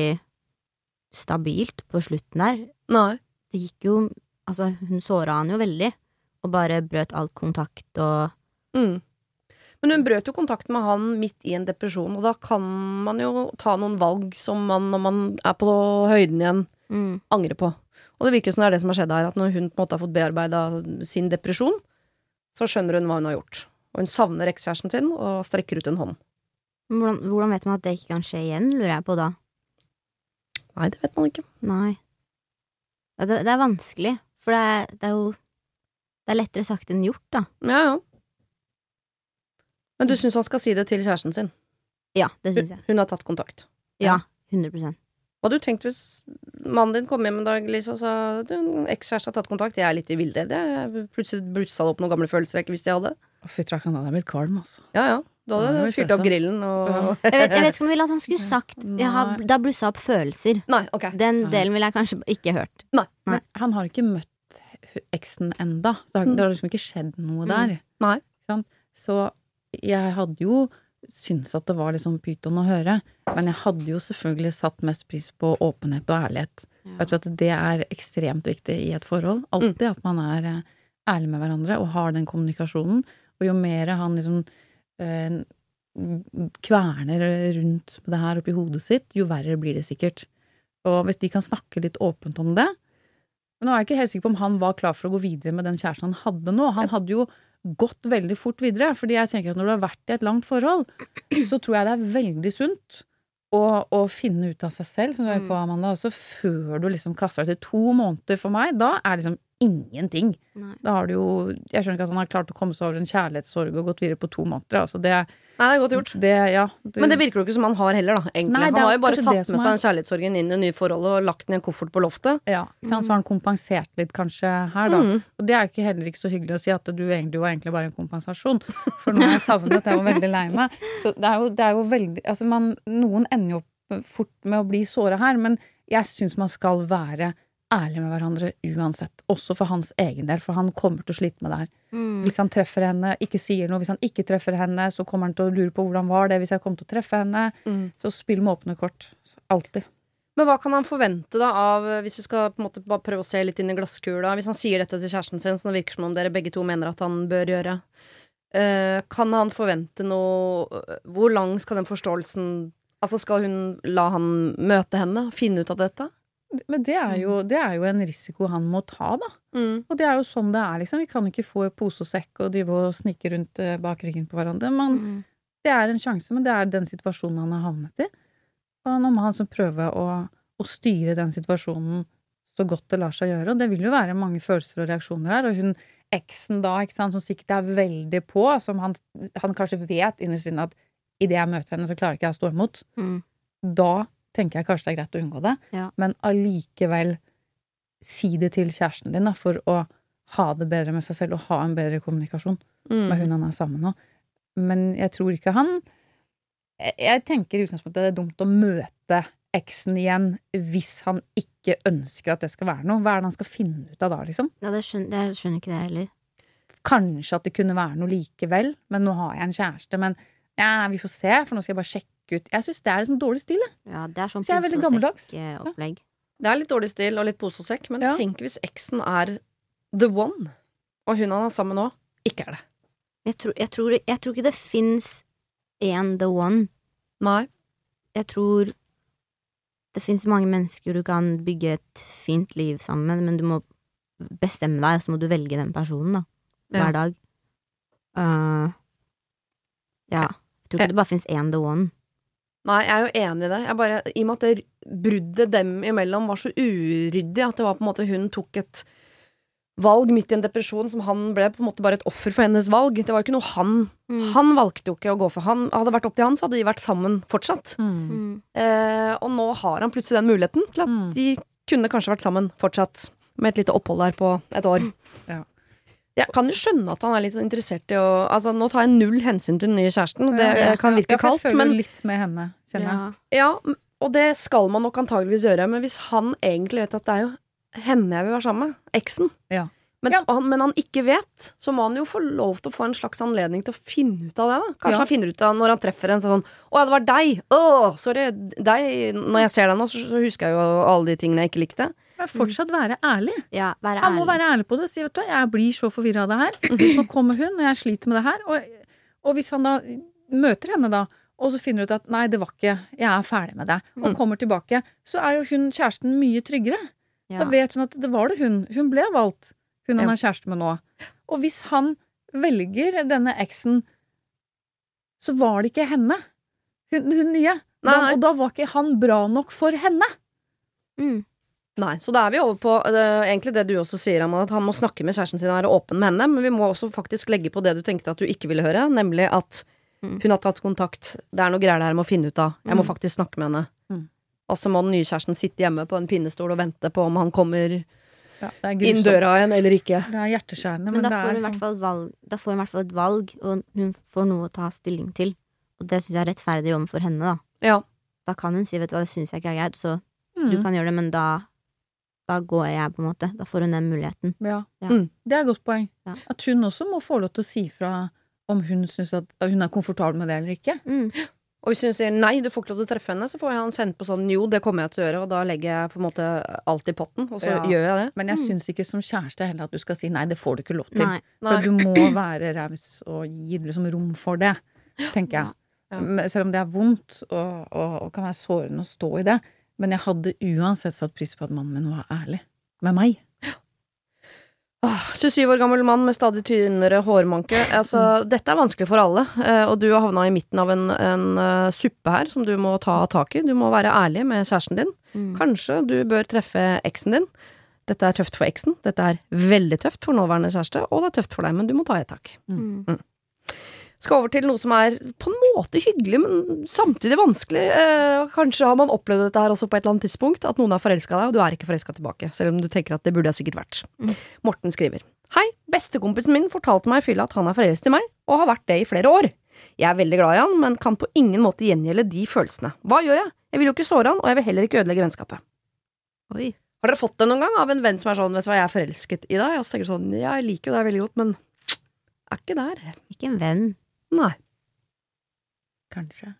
stabilt på slutten der. Nei. Det gikk jo Altså, hun såra han jo veldig, og bare brøt all kontakt og Mm. Men hun brøt jo kontakten med han midt i en depresjon, og da kan man jo ta noen valg som man, når man er på høyden igjen, mm. angrer på. Og det virker som det er det som har skjedd her, at når hun på en måte har fått bearbeidet sin depresjon, så skjønner hun hva hun har gjort. Og hun savner ekskjæresten sin, og strekker ut en hånd. hvordan, hvordan vet man at det ikke kan skje igjen, lurer jeg på da? Nei, det vet man ikke. Nei. Det, det er vanskelig, for det er, det er jo Det er lettere sagt enn gjort, da. Ja, ja. Men du synes han skal si det til kjæresten sin? Ja, det synes jeg. Hun, hun har tatt kontakt? Ja, hundre prosent. Hva hadde du tenkt hvis mannen din kom hjem en dag, Lisa, og sa du, en ekskjæreste har tatt kontakt, jeg er litt i villrede, jeg plutselig blussa det opp noen gamle følelser jeg ikke visste jeg hadde? Fy trakken, da hadde jeg blitt kvalm, altså. Ja, ja. Da hadde du fyrt opp grillen og jeg, vet, jeg vet ikke om jeg ville at han skulle sagt jeg har, Det har blussa opp følelser. Nei, ok. Den Nei. delen ville jeg kanskje ikke hørt. Nei. Men han har ikke møtt eksen enda, så det har, det har liksom ikke skjedd noe der. Nei. Så jeg hadde jo syntes at det var liksom pyton å høre, men jeg hadde jo selvfølgelig satt mest pris på åpenhet og ærlighet. Ja. Jeg tror at det er ekstremt viktig i et forhold. Alltid Mm. at man er eh, ærlig med hverandre og har den kommunikasjonen. Og jo mer han liksom eh, kverner rundt det her oppi hodet sitt, jo verre blir det sikkert. Og hvis de kan snakke litt åpent om det. Men nå er jeg ikke helt sikker på om han var klar for å gå videre med den kjæresten han hadde nå. Han hadde jo gått veldig fort videre, fordi jeg tenker at når du har vært i et langt forhold, så tror jeg det er veldig sunt å, å finne ut av seg selv, som du er på, Amanda, også før du liksom kaster deg til to måneder for meg, da er liksom ingenting. Nei. Da har du jo, jeg skjønner ikke at han har klart å komme seg over en kjærlighetssorg og gått videre på to måneder, altså det Nei, det er godt gjort. Det, ja, det, Men det virker jo ikke som han har heller, da, egentlig. Nei, det han er har jo bare kanskje tatt det som med seg er- den kjærlighetssorgen inn i det nye forholdet og lagt den i en koffert på loftet. ja, ikke sant? Så har han kompensert litt kanskje her da. Mm. Og det er ikke heller ikke så hyggelig å si at du egentlig var egentlig bare en kompensasjon. For nå har jeg savnet, jeg var veldig lei meg. Så det er jo, det er jo veldig, altså man, noen ender jo opp fort med å bli såret her, men jeg synes man skal være ærlig med hverandre uansett. Også for hans egen del, for han kommer til å slite med det her. Mm. Hvis han treffer henne, ikke sier noe. Hvis han ikke treffer henne, så kommer han til å lure på hvordan var det hvis jeg kom til å treffe henne. Mm. Så spill med åpne kort. Alltid. Men hva kan han forvente da av, hvis vi skal på en måte bare prøve å se litt inn i glasskula, hvis han sier dette til kjæresten sin, så det virker som om dere begge to mener at han bør gjøre, eh, kan han forvente noe, hvor lang skal den forståelsen, altså skal hun la han møte henne, finne ut av dette? Men det er, jo, det er jo en risiko han må ta, da. Mm. Og det er jo sånn det er, liksom. Vi kan ikke få pose og sekk og drive og snike rundt eh, bak ryggen på hverandre. Man, Mm. Det er en sjanse, men det er den situasjonen han har havnet i. Og nå må han så prøve å, å styre den situasjonen så godt det lar seg gjøre. Og det vil jo være mange følelser og reaksjoner her. Og hun, eksen da, ikke sant, som sikkert er veldig på, som han, han kanskje vet innerst inne at i det jeg møter henne, så klarer ikke jeg å stå imot. Mm. Da tenker jeg kanskje det er greit å unngå det, Ja. men allikevel si det til kjæresten din da, for å ha det bedre med seg selv og ha en bedre kommunikasjon Mm. med hun han er sammen med. Men jeg tror ikke han jeg, jeg tenker i utgangspunktet det er dumt å møte eksen igjen hvis han ikke ønsker at det skal være noe. Hva er det han skal finne ut av da, liksom? Ja, det skjønner, jeg skjønner ikke det heller. Kanskje at det kunne være noe likevel, men nå har jeg en kjæreste, men ja, vi får se, for nå skal jeg bare sjekke ut. Jeg synes det er liksom dårlig stil, jeg. Ja, det er sånn Så jeg er veldig gammeldags. opplegg. Det er litt dårlig stil og litt pose og sekk, men Ja. tenk hvis eksen er the one, og hun han er sammen med nå, ikke er det. Jeg tror, jeg, tror, jeg tror ikke det finnes en the one. Nei. Jeg tror det finnes mange mennesker du kan bygge et fint liv sammen med, men du må bestemme deg, og så må du velge den personen, da. Hver Ja. dag. Uh, ja. Jeg tror ikke det bare finnes én the one. Nei, jeg er jo enig i det. Jeg bare, i og med at det bruddet dem imellom var så uryddig, at det var på en måte hun tok et valg midt i en depresjon som han ble på en måte bare et offer for hennes valg. Det var jo ikke noe han Mm. Han valgte jo ikke å gå for. Han hadde vært opp til han, så hadde de vært sammen fortsatt. Mm. Eh, og nå har han plutselig den muligheten til at Mm. de kunne kanskje vært sammen fortsatt, med et lite opphold der på et år. Ja. Jeg kan jo skjønne at han er litt interessert i å altså, nå tar jeg null hensyn til den nye kjæresten, og det Ja, kan virke ja, for kaldt, jeg føler men litt med henne, kjenner jeg. Ja. ja, og det skal man nok antageligvis gjøre, men hvis han egentlig vet at det er jo henne jeg vil være sammen med, eksen. Ja. Men, Ja. han, men han ikke vet, så må han jo få lov til å få en slags anledning til å finne ut av det. Da. Kanskje Ja. han finner ut av når han treffer en sånn Å ja, det var deg! Å, sorry, deg. Når jeg ser deg nå, så, så husker jeg jo alle de tingene jeg ikke likte. Men fortsatt være ærlig. Ja, være Han må ærlig. være ærlig på det og si, vet du, jeg blir så forvirret av det her. Nå kommer hun, og jeg sliter med det her. Og, og hvis han da møter henne da, og så finner ut at nei, det var ikke, jeg er ferdig med det, og Mm. kommer tilbake, så er jo hun kjæresten mye tryggere. Ja. Da vet hun at det var det hun. Hun ble valgt. Hun han Ja. er kjæreste med nå. Og hvis han velger denne eksen, så var det ikke henne. Hun, hun nye. Nei, Da, nei. og da var ikke han bra nok for henne. Mm. Nei, så da er vi over på det, egentlig det du også sier, Amanda, at han må snakke med kjæresten sin og være åpen med henne, men vi må også faktisk legge på det du tenkte at du ikke ville høre, nemlig at Mm. hun har tatt kontakt, det er noe greier der jeg må finne ut av, jeg må Mm. faktisk snakke med henne. Mm. Altså må den nye kjæresten sitte hjemme på en pinnestol og vente på om han kommer Ja, det er inn grusomt. døra igjen eller ikke. Det er hjerteskjærende, men, Men da det får, hun er i hvert sånn. fall et valg, da får hun i hvert fall et valg, og hun får noe å ta stilling til. Og det syns jeg er rettferdig overfor henne, da. Ja. Da kan hun si, vet du hva, det syns jeg ikke er greit, så Mm. du kan gjøre det, men da Da går jeg, på en måte. Da får hun den muligheten. Ja. Ja. Mm. Det er et godt poeng. Ja. At hun også må få lov til å si fra om hun syns at at hun er komfortabel med det eller ikke. Mm. Og hvis hun sier nei, du får ikke lov til å treffe henne, så får jeg han sendt på sånn jo, det kommer jeg til å gjøre, og da legger jeg på en måte alt i potten, og så Ja. gjør jeg det. Men jeg Mm. syns ikke som kjæreste heller at du skal si nei, det får du ikke lov til. Nei. For Nei. du må være raus og gi liksom rom for det, tenker jeg. Ja. Men selv om det er vondt og, og, og kan være sårende å stå i det. Men jeg hadde uansett satt pris på at mannen min var ærlig med meg. Åh, tjuesyv år gammel mann med stadig tynnere hårmanke. Altså, dette er vanskelig for alle, eh, og du har havna i midten av en, en eh, suppe her som du må ta tak i. Du må være ærlig med kjæresten din. Mm. Kanskje du bør treffe eksen din. Dette er tøft for eksen, dette er veldig tøft for nåværende kjæreste, og det er tøft for deg, men du må ta i et tak. Mm. Skal over til noe som er på en måte hyggelig, men samtidig vanskelig. Eh, kanskje har man opplevd dette her også på et eller annet tidspunkt, at noen har forelsket deg, og du er ikke forelsket tilbake, selv om du tenker at det burde jeg sikkert vært. Mm. Morten skriver: Hei, bestekompisen min fortalte meg i fylla at han er forelsket i meg, og har vært det i flere år. Jeg er veldig glad i han, men kan på ingen måte gjengjelde de følelsene. Hva gjør jeg? Jeg vil jo ikke såre han, og jeg vil heller ikke ødelegge vennskapet. Oi. Har dere fått det noen gang av en venn som er sånn, vet du hva, jeg er forelsket i deg? Og så tenker du sånn, ja, jeg liker jo deg veldig godt, men er ikke der. Ikke en venn. Nei. Kanskje.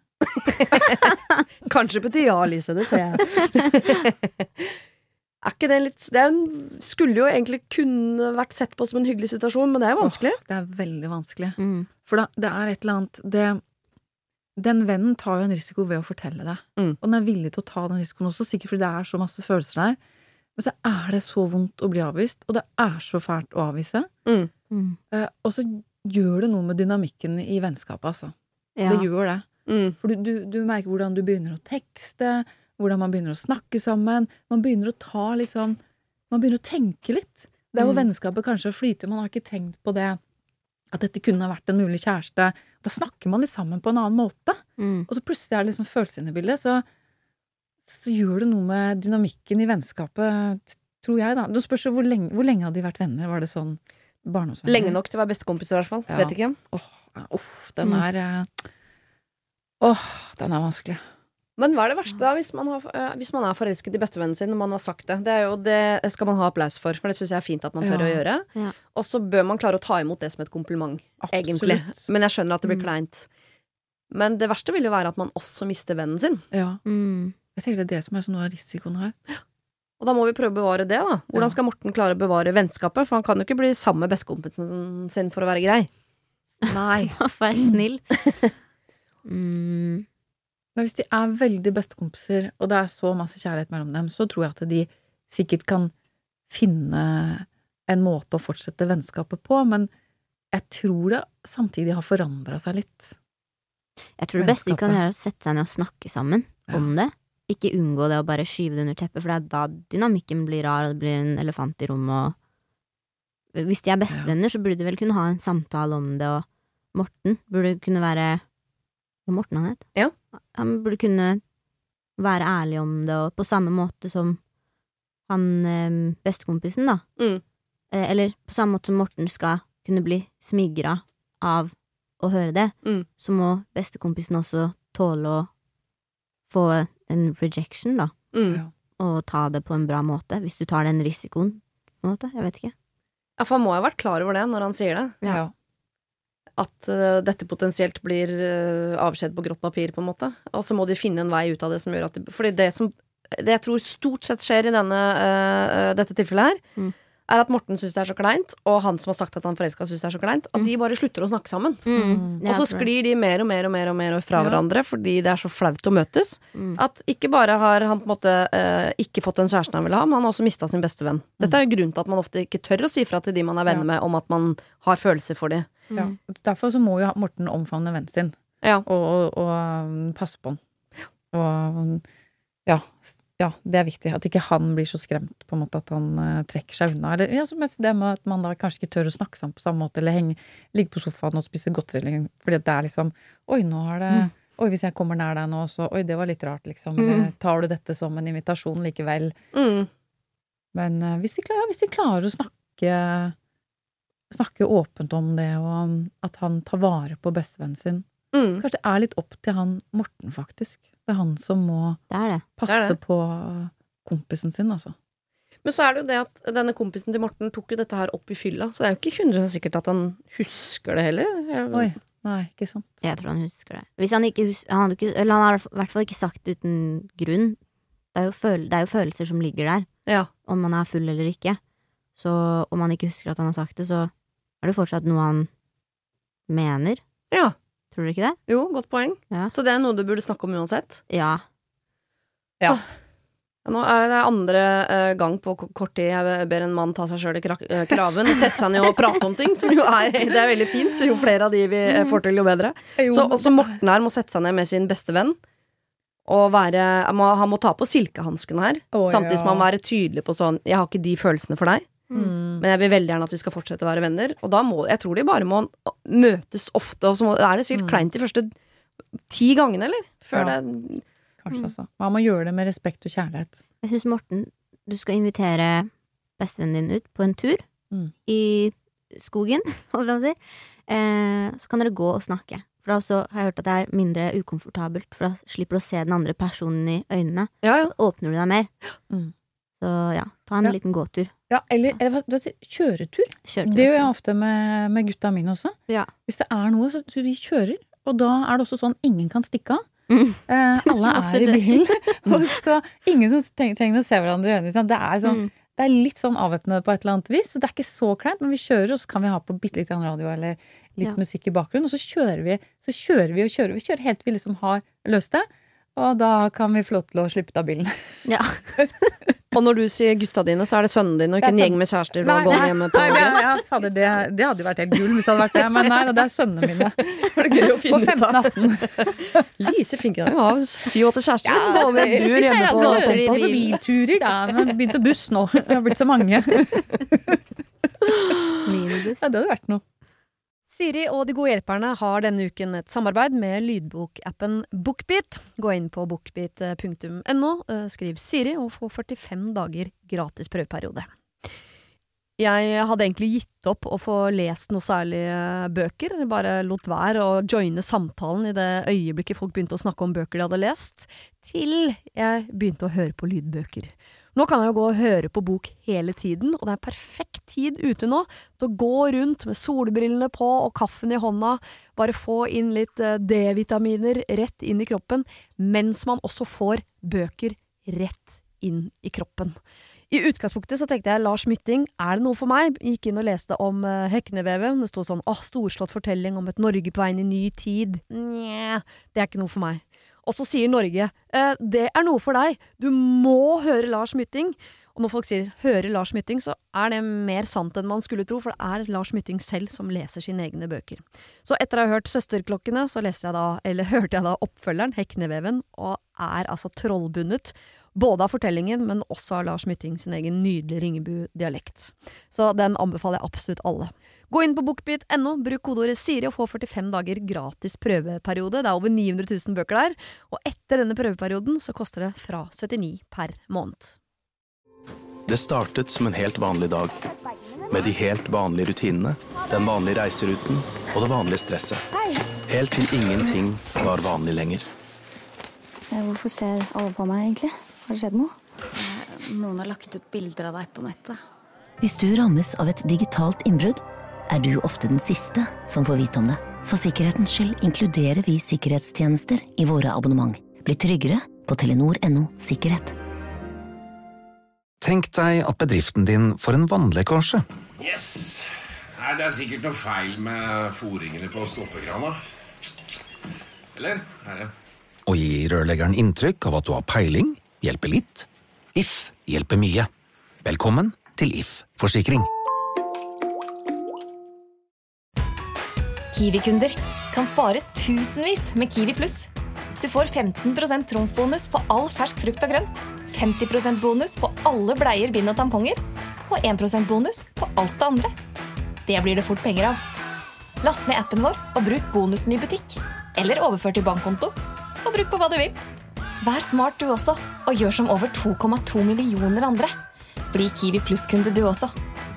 Kanskje betyr ja, Lise, det ser jeg. Er ikke det litt Det er en, skulle jo egentlig kunne vært sett på som en hyggelig situasjon, men det er jo vanskelig. Åh, det er veldig vanskelig. Mm. For da, det er et eller annet det, Den vennen tar jo en risiko ved å fortelle deg. Mm. Og den er villig til å ta den risikoen også, sikkert fordi det er så masse følelser der. Men så er det så vondt å bli avvist, og det er så fælt å avvise. Mm. Mm. Eh, og så gjør det noe med dynamikken i vennskapet, altså. Ja. Det gjør det. Mm. For du, du, du merker hvordan du begynner å tekste, hvordan man begynner å snakke sammen. Man begynner å ta litt sånn Man begynner å tenke litt. Det er jo Mm. vennskapet kanskje flyter. Man har ikke tenkt på det. At dette kunne ha vært en mulig kjæreste. Da snakker man litt sammen på en annen måte. Mm. Og så plutselig er det liksom følelser inne i bildet. Så, så gjør det noe med dynamikken i vennskapet, tror jeg, da. Det spørs jo hvor lenge, hvor lenge hadde de vært venner. Var det sånn barndomsvenner? Lenge nok til å være bestekompis i hvert fall. Ja. Vet ikke. Åh, uff, den Mm. er eh, Åh, den er vanskelig. Men hva er det verste da, hvis man, har, øh, hvis man er forelsket i bestevennen sin, når man har sagt det? Det er jo det skal man ha applaus for, for det synes jeg er fint at man tør Ja. å gjøre. Ja. Og så bør man klare å ta imot det som et kompliment, egentlig. Absolutt. Men jeg skjønner at det blir Mm. kleint. Men det verste vil jo være at man også mister vennen sin. Ja. Mm. Jeg tenker det er det som er sånn noe av risikoen her. Og da må vi prøve å bevare det, da. Hvordan Ja. skal Morten klare å bevare vennskapet? For han kan jo ikke bli sammen med bestekompisen sin for å være grei. Nei. Vær snill. Mm. Men hvis de er veldig bestekompiser, og det er så masse kjærlighet mellom dem, så tror jeg at de sikkert kan finne en måte å fortsette vennskapet på, men jeg tror det samtidig har forandret seg litt. Jeg tror det beste de kan Vennskapet. gjøre er å sette seg ned og snakke sammen Ja. om det. Ikke unngå det å bare skyve det under teppet, for det er da dynamikken blir rar, og det blir en elefant i rommet. Og hvis de er bestevenner, så burde de vel kunne ha en samtale om det, og Morten burde kunne være Hva Morten han het? Ja. Han burde kunne være ærlig om det, og på samme måte som han eh, bestekompisen, da. Mm. Eh, eller på samme måte som Morten skal kunne bli smigra av å høre det, Mm. så må bestekompisen også tåle å få en rejection, da. Mm. Ja. å ta det på en bra måte, hvis du tar den risikoen, på en måte, jeg vet ikke. Ja, for han må ha vært klar over det når han sier det. Ja. At uh, dette potensielt blir uh, avskjed på grått papir, på en måte. Og så må de finne en vei ut av det som gjør at det, fordi det som det jeg tror stort sett skjer i denne, uh, dette tilfellet her, mm. er at Morten synes det er så kleint, og han som har sagt at han forelsker synes det er så kleint, at mm. de bare slutter å snakke sammen. Mm. Og så sklir de mer og mer og mer og mer fra ja. hverandre, fordi det er så flaut å møtes, mm. at ikke bare har han på en måte uh, ikke fått den kjæresten han ville ha, men han har også mistet sin beste venn. Dette er jo grunnen til at man ofte ikke tør å si fra til de man er venner ja. med, om at man har følelser for de. Ja. Derfor så må jo Morten omfavne vennen sin, ja. og, og, og passe på han. Og ja, Ja, det er viktig, at ikke han blir så skremt på en måte at han uh, trekker seg unna. Eller ja, som det med at man da kanskje ikke tør å snakke sammen på samme måte, eller henge, ligge på sofaen og spise godteri, fordi det er liksom, oi, nå har det, mm. oi, hvis jeg kommer nær deg nå, så, oi, det var litt rart, liksom. Eller mm. tar du dette som en invitasjon likevel? Mm. Men uh, hvis, de klarer, hvis de klarer å snakke, snakke åpent om det, og at han tar vare på bestevennen sin, mm. kanskje det er litt opp til han Morten, faktisk. Det er han som må det er det. passe det er det. på kompisen sin, altså. Men så er det jo det at denne kompisen til Morten tok jo dette her opp i fylla, så det er jo ikke hundre prosent sikkert at han husker det heller. Oi, nei, ikke sant. Jeg tror han husker det. Hvis han ikke husker, han, ikke, eller han har i hvert fall ikke sagt uten grunn. Det er jo, føl, det er jo følelser som ligger der, ja. om man er full eller ikke. Så om han ikke husker at han har sagt det, så er det fortsatt noe han mener. Ja. Tror du ikke det? Jo, godt poeng. Ja. Så det er noe du burde snakke om uansett? Ja. Ja. Nå er det andre uh, gang på kort tid jeg ber en mann ta seg selv i kra kraven, sette seg ned og prate om ting, som jo er, det er veldig fint, så jo flere av de vi uh, får til, jo bedre. Jo, så også Morten her må sette seg ned med sin beste venn, og være, han må, han må ta på silkehansken her, oh, samtidig som han må være tydelig på sånn, jeg har ikke de følelsene for deg, mm. men jeg vil veldig gjerne at vi skal fortsette å være venner, og da må, jeg tror de bare må møtes ofte, og så må, er det sikkert mm. kleint de første ti gangene, eller? Før ja. det... Kanskje også. Man må gjøre det med respekt og kjærlighet. Jeg synes, Morten, du skal invitere bestevennen din ut på en tur mm. i skogen, holdt jeg på å si. Eh, så kan dere gå og snakke. For da også har jeg hørt at det er mindre ukomfortabelt, for da slipper du å se den andre personen i øynene. Ja, ja. Da åpner du deg mer. Mm. Så ja, ta en ja. liten gåtur. Ja, eller, eller hva, hva, kjøretur. kjøretur. Det gjør jeg ofte med, med gutta mine også. Ja. Hvis det er noe, så, så vi kjører. Og da er det også sånn, ingen kan stikke av. Mm. Eh, alle er i bilen, og så ingen som trenger, trenger å se hverandre i øynene. Det er, sånn, mm. det er litt sånn avvæpnende på et eller annet vis, så det er ikke så kleint, men vi kjører, og så kan vi ha på bitte litt radio eller litt ja. musikk i bakgrunnen, og så kjører vi, så kjører vi og kjører, vi kjører helt vi liksom har løst det, og da kan vi få lov til å slippe ut av bilen. Ja. Og når du sier gutta dine, så er det sønnen din, og ikke en gjeng med kjærester du har gått hjemme på nei, gress? Ja, fader, det, det hadde jo vært helt gull hvis det hadde vært det, men nei, det er sønnene mine. Det er gøy å finne ut av. Lise Finke, ja, syv-åtte kjærester. Ja, gå med en bur hjemme på Sonstad på bilturer, da, men begynt på buss nå. Det har blitt så mange. Minibuss. Ja, det hadde vært noe. Siri og De gode hjelperne har denne uken et samarbeid med lydbokappen BookBeat. Gå inn på bookbeat punktum no, skriv Siri og få førtifem dager gratis prøveperiode. Jeg hadde egentlig gitt opp å få lest noe særlig bøker, bare lot være å joine samtalen i det øyeblikket folk begynte å snakke om bøker de hadde lest, til jeg begynte å høre på lydbøker. Nå kan jeg jo gå og høre på bok hele tiden, og det er perfekt tid ute nå til å gå rundt med solbrillene på og kaffen i hånda, bare få inn litt D-vitaminer rett inn i kroppen, mens man også får bøker rett inn i kroppen. I utgangspunktet så tenkte jeg, Lars Mytting, er det noe for meg? Gikk inn og leste om uh, Hekneveven, det stod sånn, åh, storslått fortelling om et Norge på vei inn i ny tid. Nja, det er ikke noe for meg. Og så sier Norge, eh, det er noe for deg, du må høre Lars Mytting. Og når folk sier høre Lars Mytting, så er det mer sant enn man skulle tro, for det er Lars Mytting selv som leser sine egne bøker. Så etter å ha hørt Søsterklokkene, så leste jeg da, eller hørte jeg da oppfølgeren, Hekneveven, og er altså trollbundet, både av fortellingen, men også av Lars Mytting sin egen nydelige Ringebu-dialekt. Så den anbefaler jeg absolutt alle. Gå inn på bookbeat punktum no, bruk kodeordet Siri og få førtifem dager gratis prøveperiode. Det er over ni hundre tusen bøker der, og etter denne prøveperioden så koster det fra syttini per måned. Det startet som en helt vanlig dag, med de helt vanlige rutinene, den vanlige reiseruten og det vanlige stresset. Helt til ingenting var vanlig lenger. Hvorfor ser alle på meg egentlig? Har det skjedd noe? Noen har lagt ut bilder av deg på nettet. Hvis du rammes av et digitalt innbrudd, er du ofte den siste som får vite om det. For sikkerhetens skyld inkluderer vi sikkerhetstjenester i våre abonnement. Bli tryggere på telenor punktum no sikkerhet. Tenk deg at bedriften din får en vannlekkasje. Yes! Nei, det er sikkert noe feil med foringene på stoppekrana. Eller? Er det? Og gi rørleggeren inntrykk av at du har peiling, hjelper litt. If hjelper mye. Velkommen til If Forsikring. Kiwi-kunder kan spare tusenvis med Kiwi Plus. Du får femten prosent trumfbonus på all fersk frukt og grønt, femti prosent bonus på alle bleier, bind og tamponger, og en prosent bonus på alt det andre. Det blir det fort penger av. Last ned appen vår og bruk bonusen i butikk, eller overfør til bankkonto, og bruk på hva du vil. Vær smart du også, og gjør som over to komma to millioner andre. Bli Kiwi Plus-kunde du også.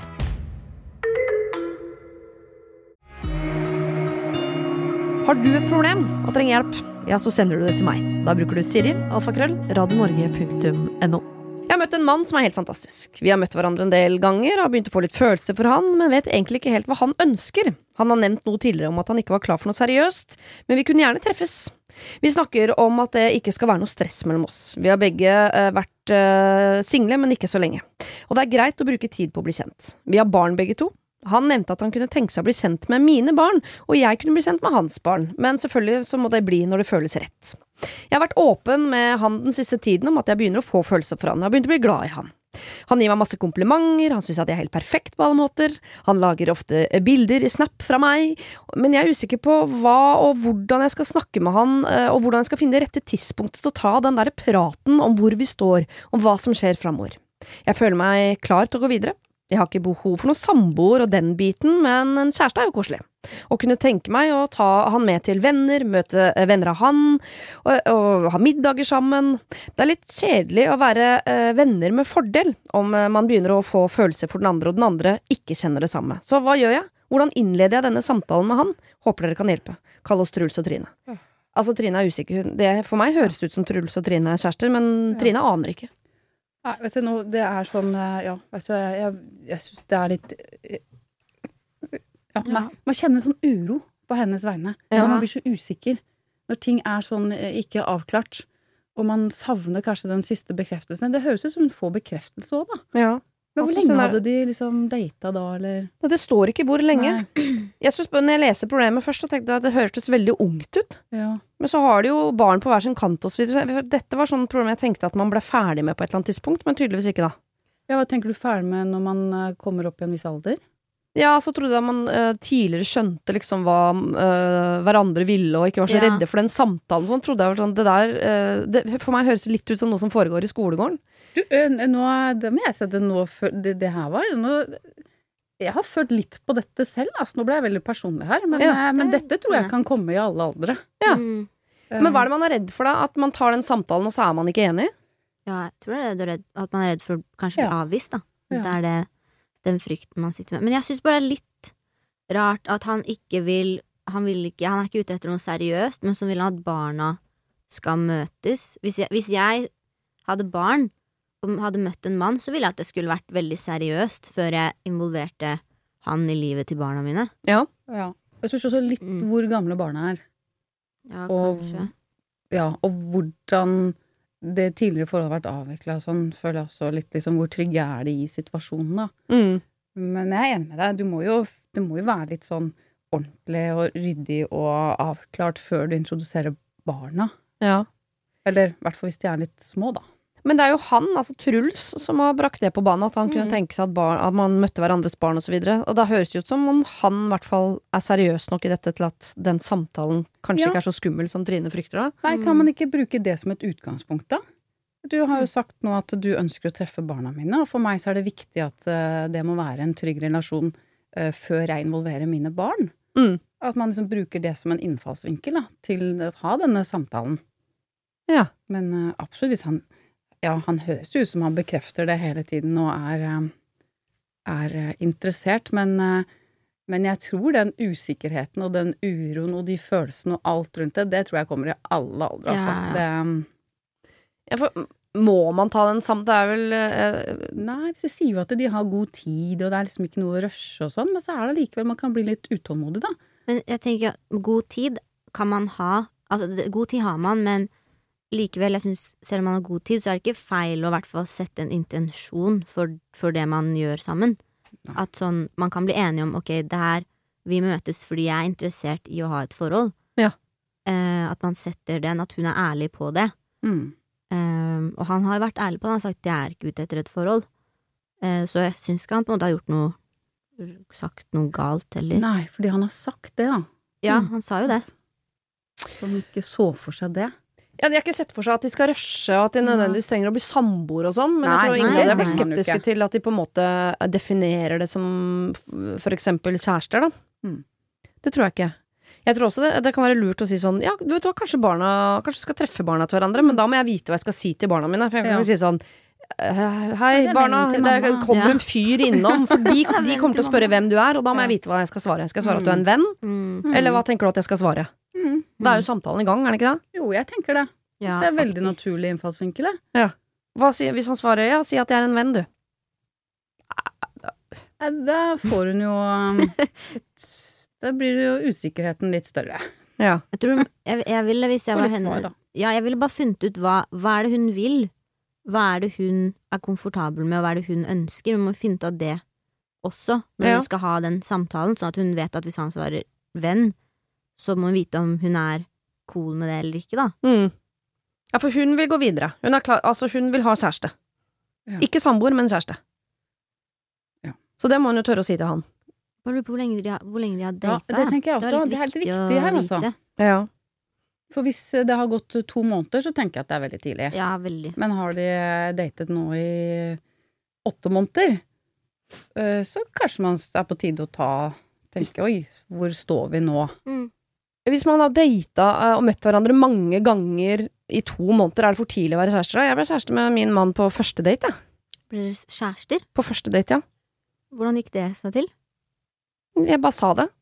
Har du et problem og trenger hjelp, ja, så sender du det til meg. Da bruker du Siri, alfakrøll, radionorge punktum no. Jeg har møtt en mann som er helt fantastisk. Vi har møtt hverandre en del ganger, har begynt å få litt følelse for han, men vet egentlig ikke helt hva han ønsker. Han har nevnt noe tidligere om at han ikke var klar for noe seriøst, men vi kunne gjerne treffes. Vi snakker om at det ikke skal være noe stress mellom oss. Vi har begge uh, vært uh, single, men ikke så lenge. Og det er greit å bruke tid på å bli kjent. Vi har barn begge to. Han nevnte at han kunne tenke seg å bli sendt med mine barn, og jeg kunne bli sendt med hans barn, men selvfølgelig så må det bli når det føles rett. Jeg har vært åpen med han den siste tiden om at jeg begynner å få følelser for han, jeg har begynt å bli glad i han. Han gir meg masse komplimenter, han synes at jeg er helt perfekt på alle måter, han lager ofte bilder i Snap fra meg, men jeg er usikker på hva og hvordan jeg skal snakke med han, og hvordan jeg skal finne det rette tidspunktet til å ta den der praten om hvor vi står, om hva som skjer fremover. Jeg føler meg klar til å gå videre. Jeg har ikke behov for noen samboer og den biten, men en kjæreste er jo koselig. Å kunne tenke meg å ta han med til venner, møte venner av han, og, og ha middager sammen. Det er litt kjedelig å være uh, venner med fordel, om uh, man begynner å få følelser for den andre, og den andre ikke kjenner det samme. Så hva gjør jeg? Hvordan innleder jeg denne samtalen med han? Håper dere kan hjelpe. Kall oss Truls og Trine. Ja. Altså, Trine er usikker. Det, for meg høres ut som Truls og Trine er kjærester, men ja. Trine aner ikke. Nei, vet du, nå, det er sånn, ja, vet du, jeg, jeg, jeg synes det er litt, ja, man, man kjenner sånn uro på hennes vegne, ja. Man blir så usikker, når ting er sånn ikke avklart, og man savner kanskje den siste bekreftelsen, det høres ut som hun får bekreftelse også da. Ja. Men hvor lenge hadde de liksom datet da, eller? Det står ikke hvor lenge. Nei. Jeg synes, når jeg leser problemet først, så tenkte jeg at det hørtes veldig ungt ut. Ja. Men så har de jo barn på hver sin kant og så videre. Dette var sånn problem jeg tenkte at man ble ferdig med på et eller annet tidspunkt, men tydeligvis ikke da. Ja, hva tenker du ferdig med når man kommer opp i en viss alder? Ja, så trodde jeg man uh, tidligere skjønte liksom hva uh, hverandre ville og ikke var så ja. Redde for den samtalen. Sånn trodde jeg var sånn, det der, uh, det, for meg høres det litt ut som noe som foregår i skolegården. Du, uh, nå, det må jeg si at det, nå, det, det her var, nå, jeg har følt litt på dette selv, altså nå ble jeg veldig personlig her, men, ja. uh, men dette tror jeg kan komme i alle aldre. Ja, mm. Men hva er det man er redd for da? At man tar den samtalen og så er man ikke enig? Ja, jeg tror det er redd, at man er redd for kanskje å bli avvist da. Ja. Det er det den frykten man sitter med. Men jeg synes bare det er litt rart at han ikke vil, han vil ikke, han er ikke ute etter noe seriøst, men så vil han at barna skal møtes. Hvis jeg, hvis jeg hadde barn og hadde møtt en mann, så ville jeg at det skulle vært veldig seriøst før jeg involverte han i livet til barna mine. Ja. Ja. Jeg synes også litt mm. hvor gamle barna er. Ja, kanskje. Og, ja, og hvordan det tidligere forholdet har vært avviklet, sånn, føler jeg også litt liksom, hvor trygge er det i situasjonen da. Mm. Men jeg er enig med deg, du må jo, det må jo være litt sånn ordentlig og ryddig og avklart før du introduserer barna. Ja. Eller i hvert fall hvis de er litt små da. Men det er jo han, altså Truls, som har brakt det på banen, at han mm. kunne tenke seg at, barn, at man møtte hverandres barn og så videre. Og da høres det ut som om han i hvert fall er seriøs nok i dette til at den samtalen kanskje ja. Ikke er så skummel som Trine frykter da. Nei, kan man ikke bruke det som et utgangspunkt da? Du har jo sagt nå at du ønsker å treffe barna mine, og for meg så er det viktig at uh, det må være en trygg relasjon uh, før jeg involverer mine barn. Mm. At man liksom bruker det som en innfallsvinkel da, til å ha denne samtalen. Ja. Men uh, absolutt hvis han Ja, han høres ut som han bekrefter det hele tiden og er, er interessert, men, men jeg tror den usikkerheten og den uroen og de følelsene og alt rundt det, det tror jeg kommer i alle aldre, altså. Ja, ja. Det, ja, for må man ta den samt, det er vel eh, Nei, jeg sier jo at de har god tid, og det er liksom ikke noe å rushe og sånn, men så er det likevel, man kan bli litt utålmodig da. Men jeg tenker, god tid kan man ha, altså det, god tid har man, men likevel, jeg synes, selv om man har god tid, så er det ikke feil å i hvert fall sette en intensjon for, for det man gjør sammen. Nei. At sånn, man kan bli enige om, ok, det her, vi møtes fordi jeg er interessert i å ha et forhold. Ja. Eh, at man setter den, at hun er ærlig på det. Mm. Eh, og han har jo vært ærlig på det, han har sagt, jeg er ikke ute etter et forhold. Eh, så jeg synes ikke han på en måte har gjort noe, sagt noe galt heller. Nei, fordi han har sagt det, ja. Ja, mm. han sa jo det. Så han ikke så for seg det. Ja, de har ikke sett for seg at de skal rushe, og at de nødvendigvis trenger å bli samboer og sånn, men Nei, jeg tror ingen nei, av de er nei, vel skeptiske nei, til at de på en måte definerer det som for eksempel kjærester, da. Mm. Det tror jeg ikke. Jeg tror også det, det kan være lurt å si sånn, ja, du vet hva, kanskje barna, kanskje skal treffe barna til hverandre, men da må jeg vite hva jeg skal si til barna mine, for jeg kan Ja. ikke si sånn, hei barna, det kommer en fyr innom, for de, de kommer til å spørre hvem du er, og da må jeg vite hva jeg skal svare. Skal jeg svare at du er en venn? Mm. Eller hva tenker du at jeg skal svare? Mm. Da er jo samtalen i gang, er det ikke det? Jo, jeg tenker det. Ja, det er veldig faktisk. naturlig innfallsvinkel, det. Ja. Hva sier, hvis han svarer, ja, si at jeg er en venn, du. Nei, Da får hun jo um, et, Da blir jo usikkerheten litt større. Ja. Jeg tror, jeg, jeg ville, hvis jeg Og var litt henne svar, da. Ja, jeg ville bare funnet ut hva, hva er det hun vil? Hva er det hun er komfortabel med, og hva er det hun ønsker? Hun må finne ut av det også, når Ja. hun skal ha den samtalen, sånn at hun vet at hvis han svarer venn, så må hun vite om hun er cool med det eller ikke, da. Mm. Ja, for hun vil gå videre. Hun er klar, altså hun vil ha kjæreste. Ja. Ikke samboer, men kjæreste. Ja. Så det må hun jo tørre å si til han. Bare lurer på hvor lenge de har, hvor lenge de har Ja, data. det tenker jeg også. var litt Det er helt viktig å viktig her, vite. altså. Ja. For hvis det har gått to måneder, så tenker jeg at det er veldig tidlig. Ja, veldig. Men har de datet nå i åtte måneder, eh, så kanskje man er på tide å ta tenke, oi, hvor står vi nå? Mm. Hvis man har data eh, og møtt hverandre mange ganger i to måneder, er det for tidlig å være kjærester da? Jeg ble kjæreste med min mann på første date, ja. Ble dere kjærester? På første date, ja. Hvordan gikk det seg til? Jeg bare sa det.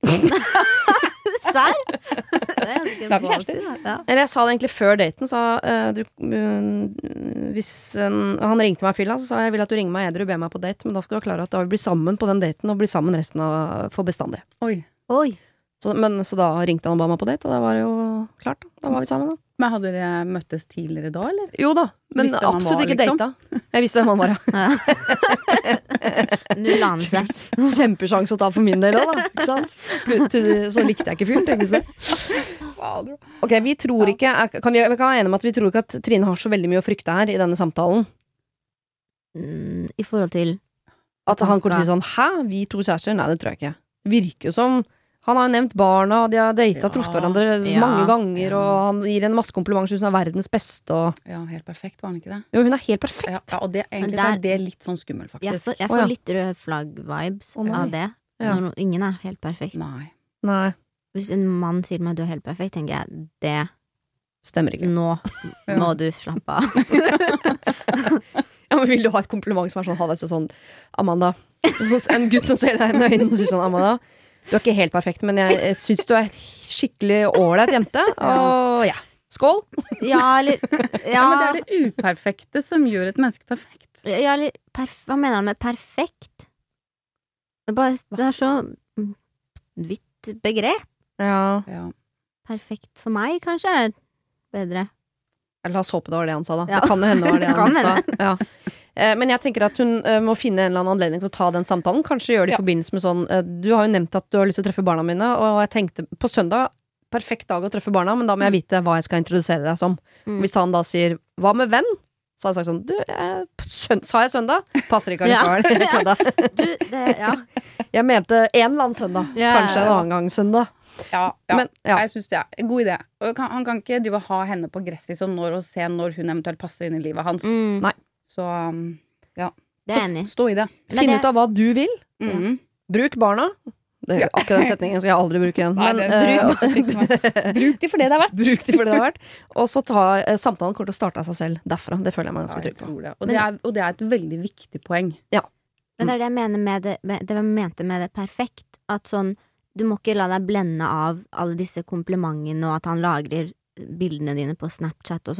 Serr? Det er ganske Da er vi bra å kjærester. si, da. Ja. Eller jeg sa det egentlig før daten, sa eh, du, eh, hvis en, han ringte meg i fylla, så sa jeg, jeg vil at du ringer meg edru og ber meg på date, men da skal du ha klare at da vil vi bli sammen på den daten, og bli sammen resten av, for bestandig. Oi. Oi. Så, men, så da ringte han og ba meg på date, og da var det jo klart. Da var vi sammen, da. Men hadde dere møttes tidligere da, eller? Jo da, men Visste han absolutt var, ikke liksom? data. Jeg visste hvem han var, ja. Nu la han seg. Kjempesjanse å ta for min del òg, da. Ikke sant? Plutselig så likte jeg ikke fyren, tenkes det. Ok, vi tror ikke Kan vi, vi kan være enige om at vi tror ikke at Trine har så veldig mye å frykte her i denne samtalen? Mm, I forhold til At han kommer til å si sånn, hæ, vi to kjærester? Nei, det tror jeg ikke. Det virker jo som han har jo nevnt barna, og de har data, Ja, truffet hverandre ja, mange ganger, ja. og han gir henne masse komplimenter, synes hun er verdens beste, og Ja, helt perfekt, var han ikke det? jo, hun er helt perfekt. Ja, ja, og det, egentlig Men så der- er det litt sånn skummel, Jeg faktisk. får, jeg Å, får ja. litt rød flagg-vibes Å, nei. av det. Ja. Når ingen er helt perfekt. Nei. Nei, Hvis en mann sier til meg du er helt perfekt, tenker jeg det stemmer ikke. Nå må du slappe av. Ja, men vil du ha et kompliment som er sånn, ha det sånn, Amanda, så, en gutt som ser deg i øynene og sier sånn, Amanda, du er ikke helt perfekt, men jeg, jeg synes du er et skikkelig ålreit jente, og ja, skål! Ja, eller Ja, Ja, men det er det uperfekte som gjør et menneske perfekt. ja eller perf Hva mener han med perfekt? Det er, bare, det er så mm, vidt begrep. Ja, Ja. Perfekt for meg, kanskje, er bedre. la oss håpe det var det han sa da. Ja. Det kan jo hende det var det han Kan sa. hende. Ja. Eh, Men jeg tenker at hun eh, må finne en eller annen anledning til å ta den samtalen. Kanskje gjøre det i Ja. forbindelse med sånn eh, du har jo nevnt at du har lyst til å treffe barna mine, og jeg tenkte på søndag, perfekt dag å treffe barna, men da må jeg vite hva jeg skal introdusere deg som. Mm. Hvis han da sier hva med venn? Så hadde jeg sagt sånn du, eh, søn sa jeg søndag? Passer ikke Ja. allikevel. Jeg kødda. Du, det, ja. Jeg mente en eller annen søndag. Ja. Kanskje en annen gang søndag. Ja, ja. Men, ja. Jeg synes det er en god idé. Og kan, han kan ikke drive og ha henne på gresset i sånn år og se når hun eventuelt passer inn i livet hans. Mm, Nei. Så um, ja. det er jeg enig i. Stå i det. Men Finn det- ut av hva du vil. Mhm. Bruk barna. Det, akkurat den setningen skal jeg aldri bruke igjen. Nei, Men, det- eh, Bruk de for det det er verdt. Bruk de for det det er verdt. Og så ta eh, samtalen kommer til å starte av seg selv derfra. Det føler jeg meg Ja, ganske jeg trygg på. tror det. Og, det er, og det er et veldig viktig poeng. Men det er det jeg mener med det, med, det jeg mente med det perfekt. At sånn, du må ikke la deg blende av alle disse komplimentene, og at han lagrer bildene dine på Snapchat og sånn.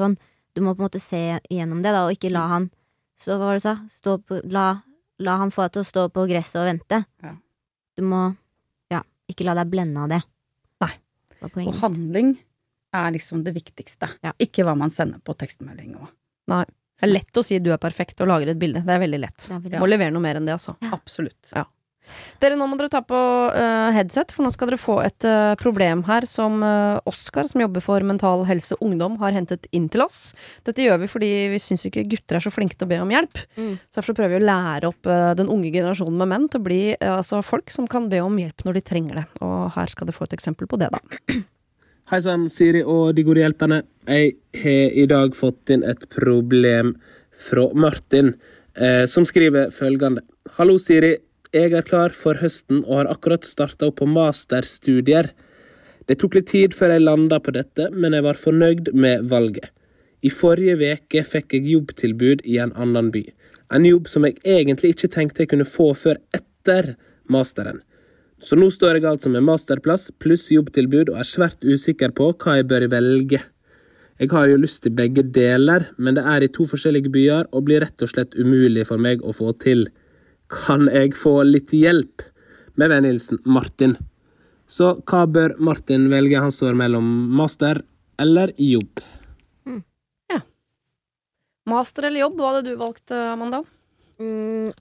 du må på en måte se igjennom det da, og ikke la han, så hva var det du sa? Stå på, la, la han få til å stå på gresset og vente. Ja. Du må, ja, ikke la deg blende av det. Nei. Og handling er liksom det viktigste. Ja. Ikke hva man sender på tekstmelding og. Nei. Det er lett å si du er perfekt og lager et bilde. Det er veldig lett. Det er veldig Må levere noe mer enn det, altså. Ja. Absolutt. Ja. Dere, nå må dere ta på uh, headset, for nå skal dere få et uh, problem her som uh, Oskar, som jobber for Mental Helse Ungdom, har hentet inn til oss. Dette gjør vi fordi vi syns ikke gutter er så flinke til å be om hjelp. Mm. Så derfor prøver vi å lære opp uh, den unge generasjonen med menn til å bli uh, altså folk som kan be om hjelp når de trenger det. Og her skal dere få et eksempel på det, da. Hei sann, Siri og de gode hjelperne. Jeg har i dag fått inn et problem fra Martin, eh, som skriver følgende. Hallo Siri, jeg er klar for høsten og har akkurat startet opp på masterstudier. Det tok litt tid før jeg landet på dette, men jeg var fornøyd med valget. I forrige veke fikk jeg jobbtilbud i en annen by. En jobb som jeg egentlig ikke tenkte jeg kunne få før etter masteren. Så nå står jeg altså med masterplass pluss jobbtilbud og er svært usikker på hva jeg bør velge. Jeg har jo lyst til begge deler, men det er i to forskjellige byer og blir rett og slett umulig for meg å få til. Kan jeg få litt hjelp? Med vennlig hilsen Martin. Så hva bør Martin velge? Han står mellom master eller jobb. Mm. Ja. Master eller jobb, hva hadde du valgt, Amanda? Mm.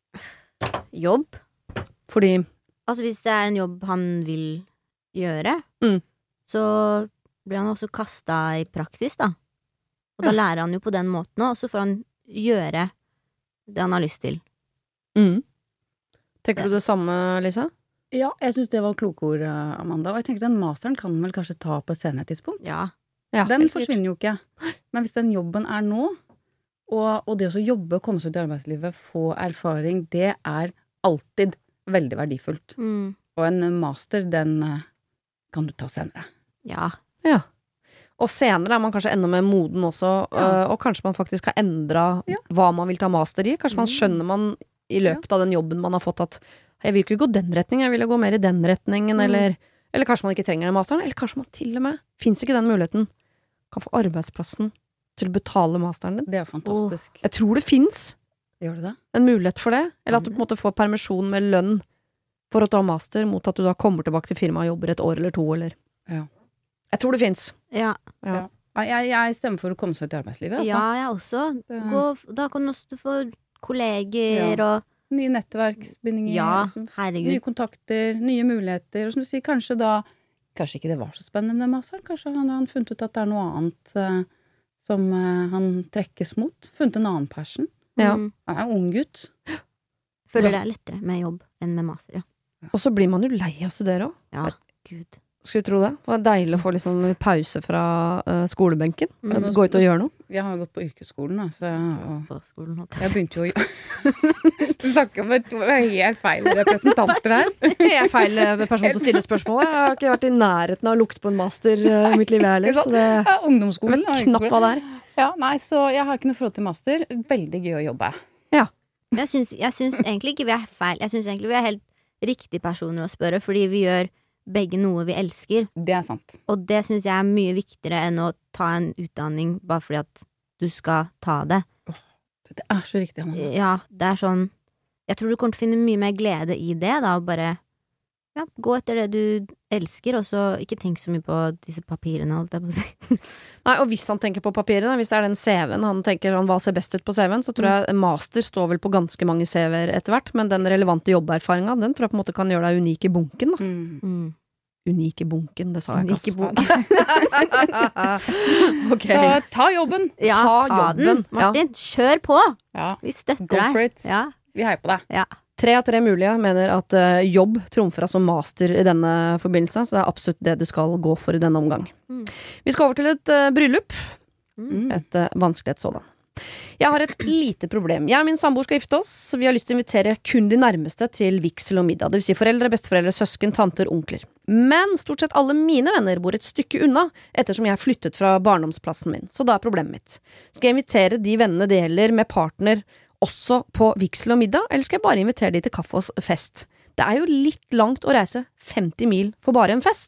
Jobb. Fordi... Altså hvis det er en jobb han vil gjøre, mm. så blir han også kastet i praksis da. Og da lærer han jo på den måten, og så får han gjøre det han har lyst til. Mm. Tenker du det samme, Lisa? Ja, jeg synes det var kloke ord, Amanda. Og jeg tenker den masteren kan man vel kanskje ta på et senere tidspunkt. Ja. Ja, den forsvinner jo ikke. Men hvis den jobben er nå, og, og det å jobbe, komme seg ut i arbeidslivet, få erfaring, det er alltid veldig verdifullt. Mm. Og en master, den kan du ta senere. Ja. Ja. Og senere er man kanskje enda mer moden også, Ja. og kanskje man faktisk har endret Ja. hva man vil ta master i. Kanskje man skjønner man i løpet av den jobben man har fått at jeg vil ikke gå den retningen, jeg vil gå mer i den retningen, Mm. eller, eller kanskje man ikke trenger den masteren, eller kanskje man til og med, finnes ikke den muligheten, kan få arbeidsplassen til å betale masteren din. Det er fantastisk. Og jeg tror det finnes Gjør det det? en mulighet for det, eller at du på en måte får permisjon med lønn for å ta master, mot at du da kommer tilbake til firmaet og jobber et år eller to, eller... Ja. Jeg tror det finnes. Ja. Ja. Ja. Jeg, jeg stemmer for å komme seg ut i arbeidslivet, altså. Ja, jeg også. Gå, da kan du også få kolleger Ja. og nye nettverksbindinger, Ja, som- herregud. nye kontakter, nye muligheter, og som du sier, kanskje da, kanskje ikke det var så spennende med masteren, kanskje han har funnet ut at det er noe annet uh, som uh, han trekkes mot, funnet en annen passion. Ja. Mm. Han er en ung gutt. Føler det er lettere med jobb enn med master, ja. Og så blir man jo lei av å studere også. Ja, gud. Skulle du tro det? Det var deilig å få litt sånn pause fra uh, skolebenken. Mm. Gå ut og gjøre noe. Jeg har jo gått på yrkesskolen, da, så jeg, På skolen, holdt jeg begynte jo å Du snakker med to helt feil representanter her. Jeg er feil uh, person til å stille spørsmål. Jeg har ikke vært i nærheten av å lukte på en master uh, i mitt liv heller. Så det Ja, ungdomsskolen. jeg vet knapt hva det er. Ja, nei, så jeg har ikke noe forhold til master. Veldig gøy å jobbe. Ja. Men jeg syns, jeg syns egentlig ikke vi er feil. Jeg syns egentlig vi er helt riktige personer å spørre, fordi vi gjør begge noe vi elsker. Det er sant. Og det syns jeg er mye viktigere enn å ta en utdanning bare fordi at du skal ta det. Det er så riktig, Amanda. Ja, det er sånn Jeg tror du kommer til å finne mye mer glede i det, da, og bare ja, gå etter det du elsker, og så ikke tenk så mye på disse papirene, holdt jeg på å si. Nei, og hvis han tenker på papirene, hvis det er den C V-en han tenker han hva ser best ut på C V-en, så tror jeg master står vel på ganske mange C V-er etter hvert, men den relevante jobberfaringen, den tror jeg på en måte kan gjøre deg unik i bunken, da. Mm. Mm. Unik i bunken, det sa jeg Unik i ikke. Ok. Så ta jobben. Ja, Ta ta den, jobben, ja. Martin. Kjør på! Ja. Vi støtter Go deg. for it. Ja. Vi heier på deg. Ja. Tre av tre mulige mener at uh, jobb trumfer altså master i denne forbindelse, så det er absolutt det du skal gå for i denne omgang. Mm. Vi skal over til et uh, bryllup. Mm. Et uh, vanskelig sådan. Jeg har et lite problem. Jeg og min samboer skal gifte oss, så vi har lyst til å invitere kun de nærmeste til vigsel og middag. Det vil si foreldre, besteforeldre, søsken, tanter, onkler. Men stort sett alle mine venner bor et stykke unna, ettersom jeg har flyttet fra barndomsplassen min. Så da er problemet mitt. Skal jeg invitere de vennene det gjelder med partner også på vigsel og middag, eller skal jeg bare invitere de til kaffe og fest? Det er jo litt langt å reise femti mil for bare en fest.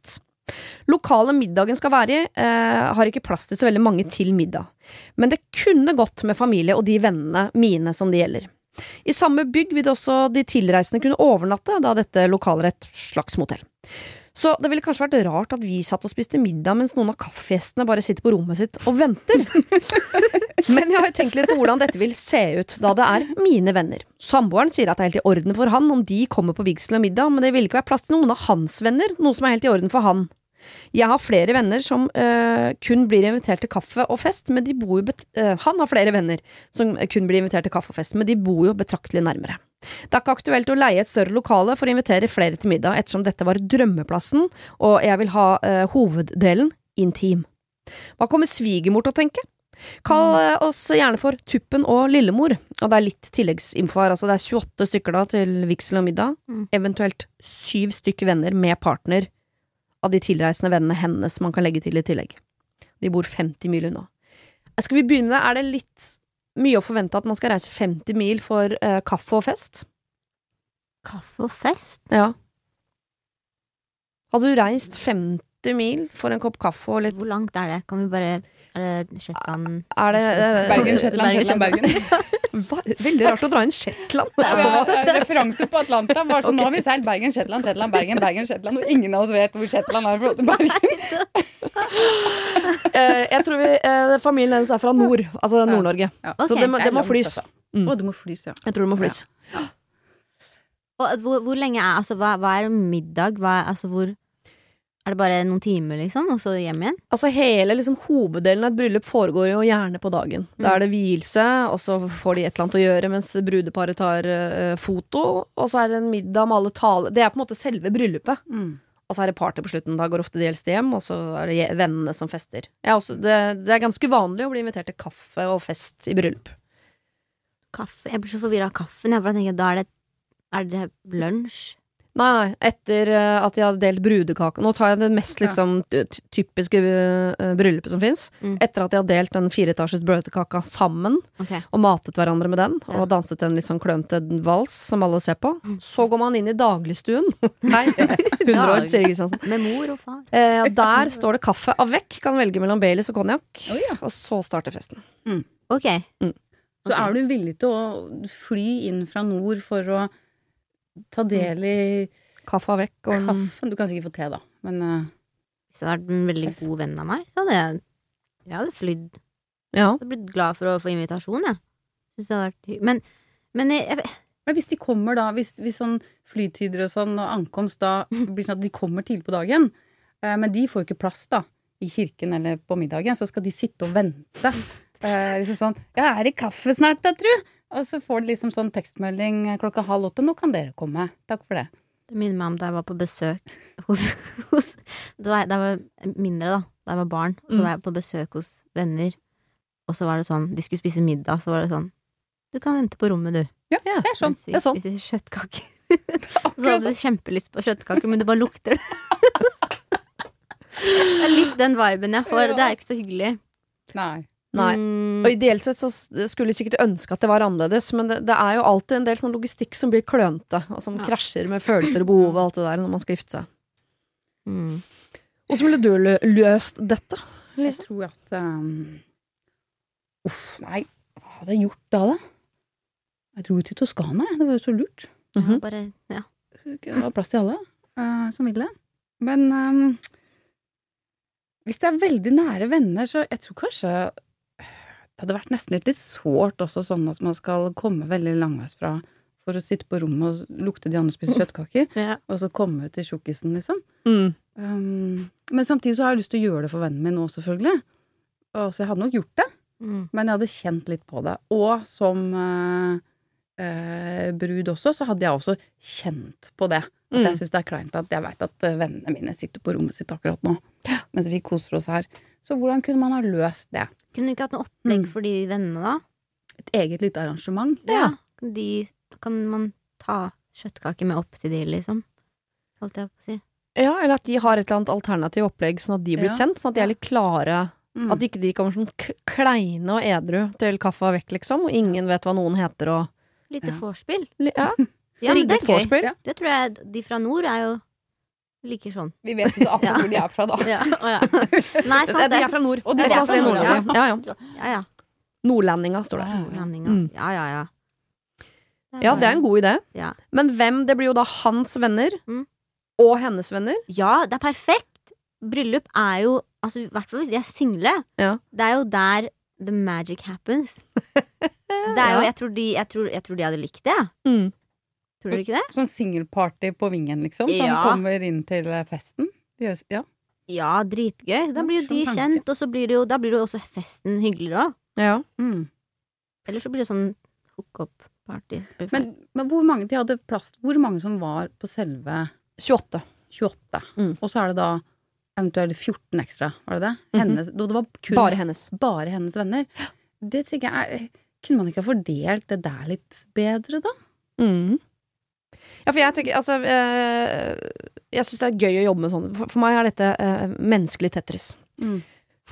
Lokale middagen skal være i, eh, har ikke plass til så veldig mange til middag. Men det kunne gått med familie og de vennene mine som det gjelder. I samme bygg vil det også de tilreisende kunne overnatte, da dette lokalet er et slags motell. Så det ville kanskje vært rart at vi satt og spiste middag mens noen av kaffegjestene bare sitter på rommet sitt og venter. Men jeg har jo tenkt litt på hvordan dette vil se ut da det er mine venner. Samboeren sier at det er helt i orden for han om de kommer på vigsel og middag, men det vil ikke være plass til noen av hans venner, noe som er helt i orden for han. Jeg har flere venner som øh, kun blir invitert til kaffe og fest, men de bor jo bet- øh, han har flere venner som kun blir invitert til kaffe og fest, men de bor jo betraktelig nærmere. Det er ikke aktuelt å leie et større lokale for å invitere flere til middag, ettersom dette var drømmeplassen, og jeg vil ha øh, hoveddelen intim. Hva kommer svigermor til å tenke? Kall øh, oss gjerne for Tuppen og Lillemor, og det er litt tilleggsinfo her, altså det er tjueåtte stykker da til vigsel og middag, mm. eventuelt syv stykker venner med partner av de tilreisende vennene hennes man kan legge til i tillegg. De bor femti mil unna. Skal vi begynne med det? Er det litt mye å forvente at man skal reise femti mil for uh, kaffe og fest? Kaffe og fest? Ja. Hadde du reist femti mil for en kopp kaffe og litt... Hvor langt er det? Kan vi bare... Er det Shetland? Er det... Uh, Bergen, Shetland, Shetland, Bergen. Veldig rart å dra inn Shetland. Altså. Ja, referanse på Atlanta var sånn, okay. Nå har vi seilt Bergen, Shetland, Shetland, Bergen, Bergen, Shetland, og ingen av oss vet hvor Shetland er fra Bergen. uh, jeg tror vi, uh, familien hennes er fra nord, altså Nord-Norge. Ja. Okay. Så det må, det må flys. Mm. Å, det må flys, ja. Jeg tror det må flys. Ja. Og hvor, hvor lenge er, altså, hva, hva er middag? Hva, altså, hvor... Er det bare noen timer, liksom, og så hjem igjen? Altså hele liksom, hoveddelen av et bryllup foregår jo gjerne på dagen. Mm. Da er det vielse, og så får de et eller annet å gjøre mens brudeparet tar uh, foto, og så er det en middag med alle taler. Det er på en måte selve bryllupet. Mm. Og så er det party på slutten. Da går ofte de eldste hjem, og så er det vennene som fester. Ja, også, det, det er ganske vanlig å bli invitert til kaffe og fest i bryllup. Kaffe? Jeg blir så forvirret av kaffen. Jeg bare tenker, da er det, er det lunsj? Nei, nei, etter uh, at jeg hadde delt brudekake. Nå tar jeg det mest liksom, typiske uh, bryllupet som finnes. Mm. Etter at jeg hadde delt den fireetasjes brødekaka sammen, okay. og matet hverandre med den, ja. og danset en litt sånn klønete vals som alle ser på. Mm. Så går man inn i dagligstuen. Nei, hundre år, sier Kristiansen. Med mor og far. Uh, der står det kaffe avec, kan velge mellom Baileys og konjakk. Oh, ja. Og så starter festen. Mm. Ok. Mm. Så er du villig til å fly inn fra nord for å ta del i kaffe vekk og kaffen. Du kan sikkert få te da, men uh, hvis det hadde vært en veldig fest. God venn av meg, så hadde jeg jeg hadde flydd. Ja. Jeg hadde blitt glad for å få invitasjon, jeg. Synes det hadde vært men, men, jeg, jeg, men hvis de kommer da, hvis, hvis sånn flytider og sånn og ankomst da blir sånn at de kommer tidlig på dagen, uh, men de får jo ikke plass da i kirken eller på middagen, så skal de sitte og vente. Uh, liksom sånn, ja, er det kaffe snart da, tru? Og så får de liksom sånn tekstmelding klokka halv åtte. Nå kan dere komme. Takk for det. Det minner meg om da jeg var på besøk hos, hos da, jeg, da jeg var mindre da, da jeg var barn. Og så var jeg på besøk hos venner. Og så var det sånn, de skulle spise middag, så var det sånn, du kan vente på rommet, du. Ja, det er sånn. Mens vi det er sånn. spiser kjøttkaker. Og så hadde du kjempelyst på kjøttkaker, men det bare lukter det. Det er litt den viben jeg får. Det er ikke så hyggelig. Nei. Nei, mm. og ideelt sett så skulle jeg sikkert ønske at det var annerledes, men det, det er jo alltid en del sånn logistikk som blir klønete, og som ja. krasjer med følelser og behov og alt det der når man skal gifte seg. Mm. Og så ville du lø løst dette, Lise? Jeg tror at um... Uff, nei, hva hadde jeg gjort da da? Jeg dro til Toskana, det var jo så lurt. Mm -hmm. Bare, ja. Det var plass til alle uh, som ville. Men um, hvis det er veldig nære venner, så jeg tror kanskje det hadde vært nesten litt, litt sårt også sånn at man skal komme veldig langveis fra for å sitte på rommet og lukte de andre spise kjøttkaker, ja. og så komme ut til tjokkisen, liksom. Mm. Um, men samtidig så har jeg lyst til å gjøre det for vennen min nå, selvfølgelig. Og så jeg hadde nok gjort det, mm. men jeg hadde kjent litt på det. Og som uh, uh, brud også, så hadde jeg også kjent på det. At mm. jeg synes det er kleint at jeg vet at vennene mine sitter på rommet sitt akkurat nå, ja. mens vi koser oss her. Så hvordan kunne man ha løst det? Kunne du ikke hatt noe opplegg mm. for de vennene da? Et eget lite arrangement? Ja, de, kan man ta kjøttkaker med opp til de, liksom? Holdt jeg på å si. Ja, eller at de har et eller annet alternativ opplegg, sånn at de blir ja. sendt, sånn at de er litt klare, mm. at ikke de kommer sånn kleine og edru til kaffe vekk, liksom, og ingen vet hva noen heter, og... Litt ja. vorspiel. Ja, ja, men det er gøy. Vorspiel. Det tror jeg, de fra nord er jo Liker sånn. Vi vet ikke så akkurat hvor de er fra da. Ja, å ja. Nei, sant det. De er fra nord. Og de er er fra fra nord, Nord-Norge. Ja, ja. Ja, ja. Nordlandinga står det. Nordlandinga. Mm. Ja, ja, ja. Ja, det er en god idé. Ja. Men hvem, det blir jo da hans venner Mm. og hennes venner. Ja, det er perfekt. Bryllup er jo, altså i hvert fall hvis de er single, Ja. det er jo der the magic happens. Det er jo, Ja. jeg tror de, jeg tror, jeg tror de hadde likt det. Mm. Tror dere ikke det? Sånn singelparty på vingen, liksom, som Ja. kommer inn til festen. De gjør- Ja. Ja, dritgøy. Da blir jo de Morsom tanke. kjent, og så blir det jo, da blir det jo også festen hyggeligere også. Ja. Mm. Eller så blir det sånn hook-up-party. Men, men hvor mange de hadde plass, hvor mange som var på selve tjueåtte. tjueåtte. Mm. Og så er det da eventuelt fjorten ekstra, var det det? Mhm. Hennes, det var kun Bare hennes. bare hennes venner. Det tenker jeg, er- kunne man ikke ha fordelt det der litt bedre da? Mm. Ja, for jeg tenker, altså eh, jeg synes det er gøy å jobbe med sånn. For, for meg er dette eh, menneskelig Tetris. Mm.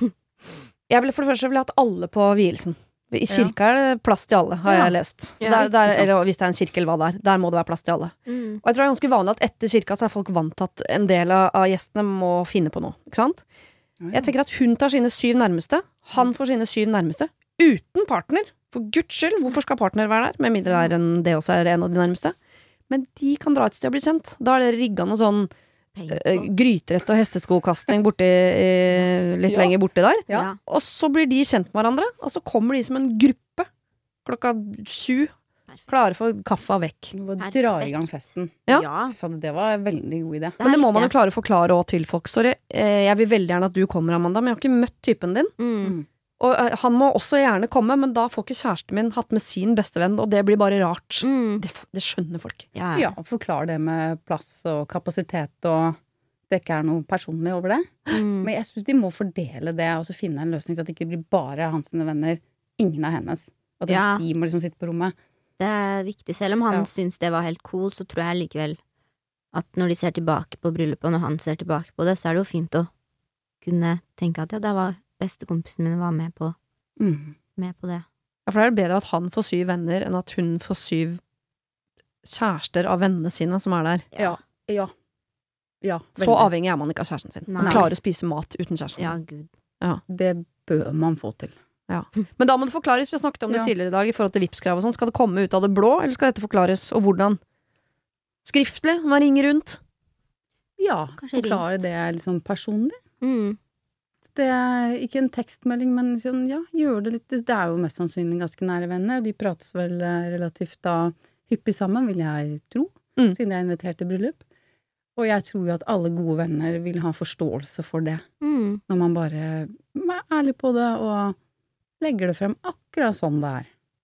Jeg ville for det første ville hatt alle på vielsen. I kirka er det plass til alle, har Ja. jeg lest. Så Ja, der, der, ikke sant. eller hvis det er en kirke eller hva det er, der må det være plass til alle. Mm. Og jeg tror det er ganske vanlig at etter kirka så er folk vant til at en del av, av gjestene må finne på noe, ikke sant? Jeg tenker at hun tar sine syv nærmeste, han får sine syv nærmeste, uten partner. For guds skyld, hvorfor skal partner være der? Med mindre det er en, det også er en av de nærmeste. Men de kan dra et sted og bli kjent. Da er det rigga noe sånn uh, gryterett og hesteskokasting borti, eh, litt Ja. lenger borti der. Ja. Og så blir de kjent med hverandre, og så kommer de som en gruppe klokka sju, klare for kaffa vekk. Vi må dra i gang festen. Ja. Så det var en veldig god idé. Men det må man jo klare å forklare også til folk. Sorry, eh, jeg vil veldig gjerne at du kommer, Amanda, men jeg har ikke møtt typen din. Mm. Og eh, han må også gjerne komme, men da får ikke kjæresten min hatt med sin bestevenn, og det blir bare rart. Mm. Det, det skjønner folk. Ja. Ja, forklar det med plass og kapasitet og det ikke er noe personlig over det. Mm. Men jeg synes de må fordele det og så finne en løsning så at det ikke blir bare hans sine venner, ingen av hennes. Og at Ja. de må liksom sitte på rommet. Det er viktig. Selv om han Ja. syns det var helt cool, så tror jeg likevel at når de ser tilbake på bryllupet, og når han ser tilbake på det, så er det jo fint å kunne tenke at ja, det var bestekompisen min var med på, Mm. med på det. Ja, for det er bedre at han får syv venner, enn at hun får syv kjærester av vennene sine som er der. Ja. Ja. ja Så avhengig er man ikke av kjæresten sin. Man Nei. klarer å spise mat uten kjæresten Ja, sin. gud. Ja. Det bør man få til. Ja. Men da må det forklares, vi har snakket om det Ja. tidligere i dag, i forhold til Vipps-krav og sånn. Skal det komme ut av det blå, eller skal dette forklares, og hvordan? Skriftlig? Man ringer rundt? Ja, Kanskje forklare det liksom personlig. Mm. Det er ikke en tekstmelding, men liksom, ja, gjør det litt. Det er jo mest sannsynlig ganske nære venner. De prates vel eh, relativt da hyppig sammen, vil jeg tro, Mm. siden jeg er invitert til bryllup. Og jeg tror jo at alle gode venner vil ha forståelse for det, Mm. når man bare er ærlig på det og legger det frem akkurat sånn det er.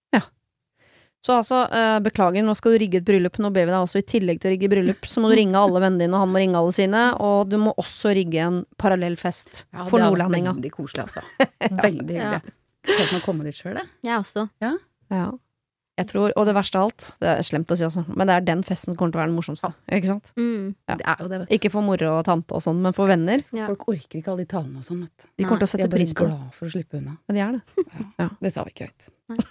Så altså, eh, beklager, nå skal du rigge et bryllup. Nå ber vi deg også, i tillegg til å rigge bryllup, så må du ringe alle vennene dine, og han må ringe alle sine, og du må også rigge en parallell fest Ja, for det hadde vært nordlendinga. veldig koselig, altså. Veldig Ja. hyggelig. Tenk å komme dit sjøl, det. Jeg også. Ja. Ja. Jeg tror, og det verste av alt, det er slemt å si altså, men det er den festen som kommer til å være den morsomste. Ikke sant? Mm. Ja. Det er jo det, vet du. Ikke for moro og tante og sånn, men for venner. Ja. Folk orker ikke alle de talene og sånn, vet du. De kommer til å De sette er bare pris på det. glad for å slippe unna. Men de er det. Ja. Det sa vi ikke høyt.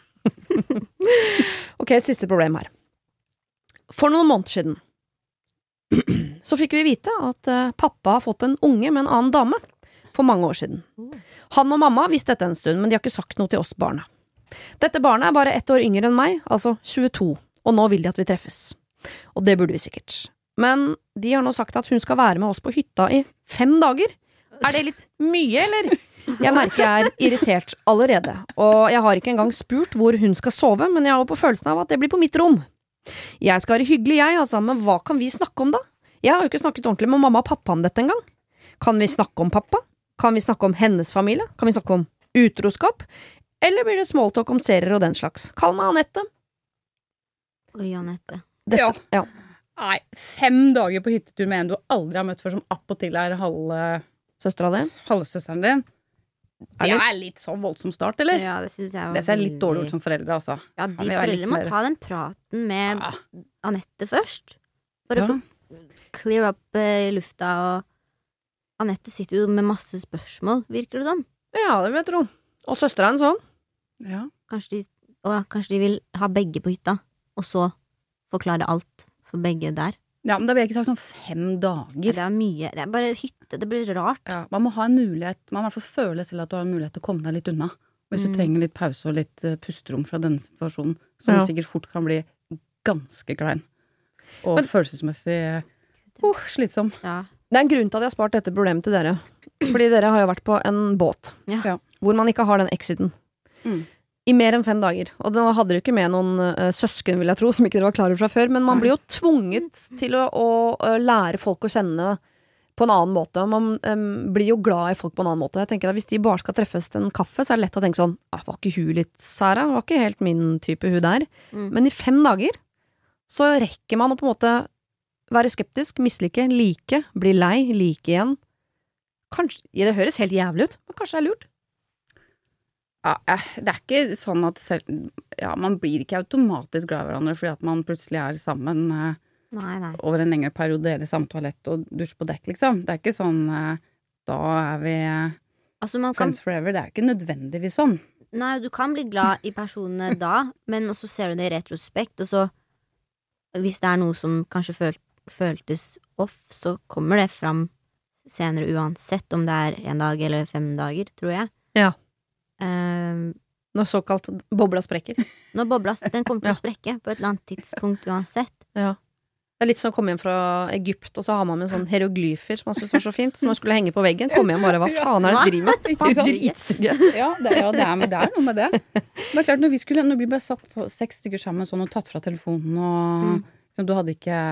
Ok, et siste problem her. For noen måneder siden så fikk vi vite at eh, pappa har fått en unge med en annen dame for mange år siden. Han og mamma visste dette en stund, men de har ikke sagt noe til oss barna. Dette barnet er bare ett år yngre enn meg, altså tjueto, og nå vil de at vi treffes. Og det burde vi sikkert. Men de har nå sagt at hun skal være med oss på hytta i fem dager. Er det litt mye, eller? Jeg merker jeg er irritert allerede, og jeg har ikke engang spurt hvor hun skal sove, men jeg har jo på følelsen av at det blir på mitt rom. Jeg skal være hyggelig, jeg, altså, men hva kan vi snakke om da? Jeg har jo ikke snakket ordentlig med mamma og pappa om dette engang. Kan vi snakke om pappa? Kan vi snakke om hennes familie? Kan vi snakke om utroskap? Eller blir det smalltalk om serier og den slags? Kall meg Anette. Oi, Anette. Dette, Ja. ja. Nei, fem dager på hyttetur med en du aldri har møtt før, som appåtil er halve Søstera di? halvsøsteren din. Er Det det- er litt sånn voldsom start, eller? Ja, det synes jeg var Det ser litt veldig- dårlig ut som foreldre, altså. Ja, de Ja, vi er litt foreldre må mer- ta den praten med Ja. Anette først. For Ja. å få clear up eh, i lufta, og Anette sitter jo med masse spørsmål, virker det som. Ja, det vil jeg tro. Og søstera hennes òg. Ja. Kanskje de, og kanskje de vil ha begge på hytta, og så forklare alt for begge der. Ja, men da vil jeg ikke sagt sånn fem dager. Det er mye. Det er bare hytte. Det blir rart. Ja, man må ha en mulighet. Man må i hvert fall føle selv at du har en mulighet til å komme deg litt unna. Hvis du Mm. trenger litt pause og litt uh, pusterom fra denne situasjonen, som Ja. sikkert fort kan bli ganske klein. Og Men- følelsesmessig uh, slitsom. Ja. Det er en grunn til at jeg har spart dette problemet til dere. Fordi dere har jo vært på en båt Ja. hvor man ikke har den exiten. Mm. I mer enn fem dager. Og da hadde dere ikke med noen uh, søsken, vil jeg tro, som ikke dere var klar over fra før. Men man blir jo tvunget til å, å, å lære folk å kjenne på en annen måte. Man um, blir jo glad i folk på en annen måte. Jeg tenker at Hvis de bare skal treffes til en kaffe, så er det lett å tenke sånn ah, var ikke hun litt særa? Var ikke helt min type hun der. Mm. Men i fem dager så rekker man å på en måte være skeptisk, mislike, like, bli lei, like igjen. Kanskje, ja, det høres helt jævlig ut, men kanskje det er lurt. Ja, eh, det er ikke sånn at selv, ja, man blir ikke automatisk glad i hverandre fordi at man plutselig er sammen eh, Nei, nei. over en lengre periode, deler samme toalett og dusj på dekk, liksom. Det er ikke sånn eh, da er vi eh, Altså, man kan, friends forever. Det er ikke nødvendigvis sånn. nei, du kan bli glad i personene da, men også ser du det i retrospekt, og så hvis det er noe som kanskje føl, føltes off, så kommer det fram senere uansett om det er en dag eller fem dager, tror jeg. Ja. Um, Når såkalt bobla sprekker. Når bobla, den kommer til Ja. å sprekke på et eller annet tidspunkt uansett. Ja. Det er litt som å komme hjem fra Egypt, og så har man med sånn hieroglyfer som man synes var så fint, som man skulle henge på veggen. Komme hjem bare, hva faen er det du driver med? Ikke sant? Dritstygge. Ja, det, ja det, er, men det er noe med det. Det er klart, når vi skulle, når vi ble satt så- seks stykker sammen sånn og tatt fra telefonen, og Mm. liksom, du hadde ikke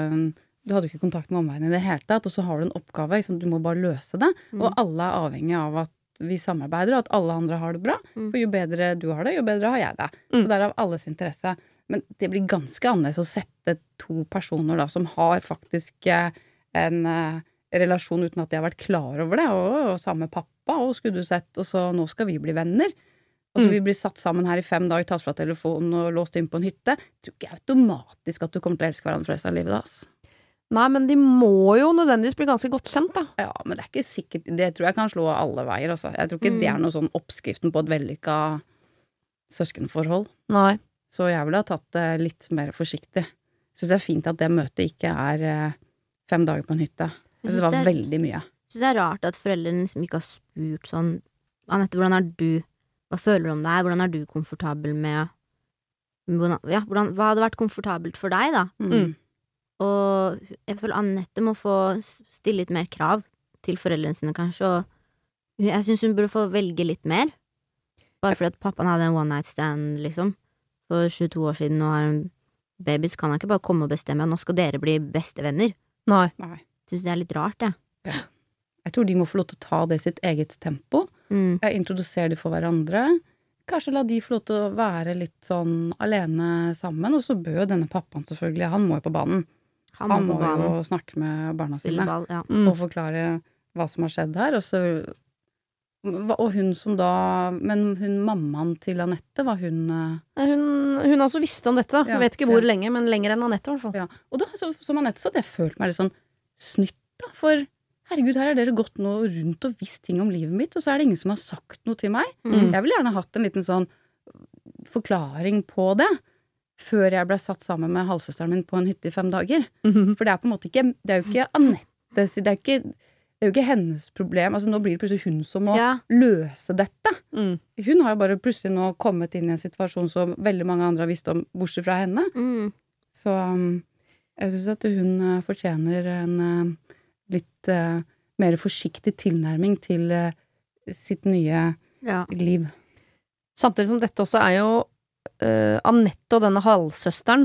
du hadde ikke kontakt med omverdenen i det hele tatt, og så har du en oppgave, liksom, du må bare løse det, Mm. og alle er avhengig av at vi samarbeider, og at alle andre har det bra, Mm. for jo bedre du har det, jo bedre har jeg det. Så det er av alles interesse. Men det blir ganske annerledes å sette to personer da, som har faktisk eh, en eh, relasjon uten at de har vært klar over det, og, og samme pappa, og skulle du sett, og så nå skal vi bli venner. Og så Mm. vi blir satt sammen her i fem dager, tatt fra telefonen og låst inn på en hytte. Jeg tror ikke automatisk at du kommer til å elske hverandre for resten av livet da, ass. Nei, men de må jo nødvendigvis bli ganske godt kjent, da. Ja, men det er ikke sikkert, det tror jeg kan slå alle veier, altså. Jeg tror ikke Mm. det er noe sånn oppskriften på et vellykka søskenforhold. Nei. Så jeg ville ha tatt det litt mer forsiktig. Synes det er fint at det møtet ikke er eh, fem dager på en hytte. Jeg Det synes var det er- veldig mye. Jeg synes det er rart at foreldrene liksom ikke har spurt sånn Anette, hvordan er du? Hva føler du om det her? Hvordan er du komfortabel med hvordan, ja, hvordan, Hva hadde vært komfortabelt for deg, da? Mm. Og jeg føler Anette må få s- stille litt mer krav til foreldrene sine, kanskje, og hun- jeg syns hun burde få velge litt mer. Bare fordi at pappaen hadde en one night stand, liksom, for tjueto år siden og har en baby, så kan han ikke bare komme og bestemme at nå skal dere bli bestevenner. Nei. Nei. Syns det er litt rart, jeg. Ja. Jeg tror de må få lov til å ta det i sitt eget tempo. Mm. Jeg introduserer de for hverandre. Kanskje la de få lov til å være litt sånn alene sammen. Og så bør jo denne pappaen selvfølgelig, han må jo på banen. Han Han må må, på banen. jo snakke med barna Spille sine. ball, ja. Mm. Og forklare hva som har skjedd her. Og så hva- Og hun som da Men hun mammaen til Anette, var hun eh, Nei, Hun, hun også visste om dette, da. Ja, Jeg vet ikke hvor ja. lenge, men lenger enn Anette, i hvert fall. Ja. Og da, så, som Anette, så hadde jeg følt meg litt sånn snytt, da. For herregud, her har dere gått nå rundt og visst ting om livet mitt, og så er det ingen som har sagt noe til meg. Mm. Jeg ville gjerne hatt en liten sånn forklaring på det. Før jeg ble satt sammen med halvsøsteren min på en hytte i fem dager. Mhm. For det er på en måte ikke Det er jo ikke Anettes Det er, ikke, det er jo ikke hennes problem. Altså Nå blir det plutselig hun som må Ja. løse dette. Mm. Hun har jo bare plutselig nå kommet inn i en situasjon som veldig mange andre har visst om, bortsett fra henne. Mm. Så um, jeg syns at hun uh, fortjener en uh, litt uh, mer forsiktig tilnærming til uh, sitt nye Ja. liv. Samtidig som dette også er jo uh, Anette og denne halvsøsteren.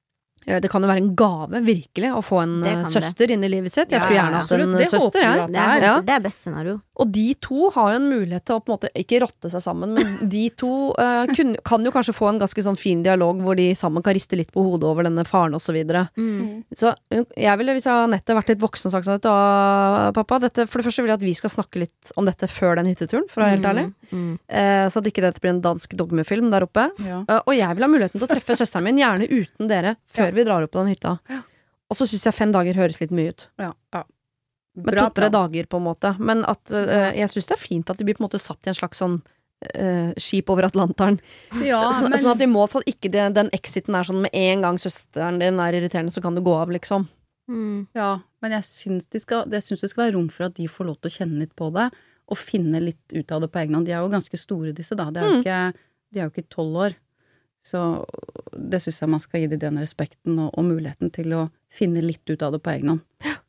Eh, Det kan jo være en gave, virkelig, å få en Det eh, kan det. søster inn i livet sitt. Jeg Ja, skulle ja, gjerne ja. hatt en Absolutt, det søster, håper jeg. jeg at Det er, Ja. det er best scenario. Og de to har jo en mulighet til å på en måte ikke rotte seg sammen, men de to eh, kun, kan jo kanskje få en ganske sånn fin dialog hvor de sammen kan riste litt på hodet over denne faren og så videre. Mm. Så hun- jeg ville, hvis Anette vært litt voksen, sagt sånn at pappa, dette, for det første vil jeg at vi skal snakke litt om dette før den hytteturen, for å være helt ærlig. Mm. Eh, så at ikke dette blir en dansk dogmefilm der oppe. Ja. Eh, og jeg vil ha muligheten til å treffe søsteren min, gjerne uten dere, før Ja. vi drar opp på den hytta. Og så syns jeg fem dager høres litt mye ut. Ja, ja. Med Bra to-tre plan. dager, på en måte. Men at eh, jeg syns det er fint at de blir på en måte satt i en slags sånn eh, skip over Atlanteren. Ja, så, men- sånn at de må, så at ikke det, den exiten er sånn med en gang søsteren din er irriterende, så kan du gå av, liksom. Mm. Ja, men jeg syns, de skal, jeg syns det skal være rom for at de får lov til å kjenne litt på det, og finne litt ut av det på egen hånd. De er jo ganske store, disse da. De er jo Mm. ikke, de er jo ikke tolv år. Så det syns jeg man skal gi dem den respekten og, og muligheten til å finne litt ut av det på egen hånd.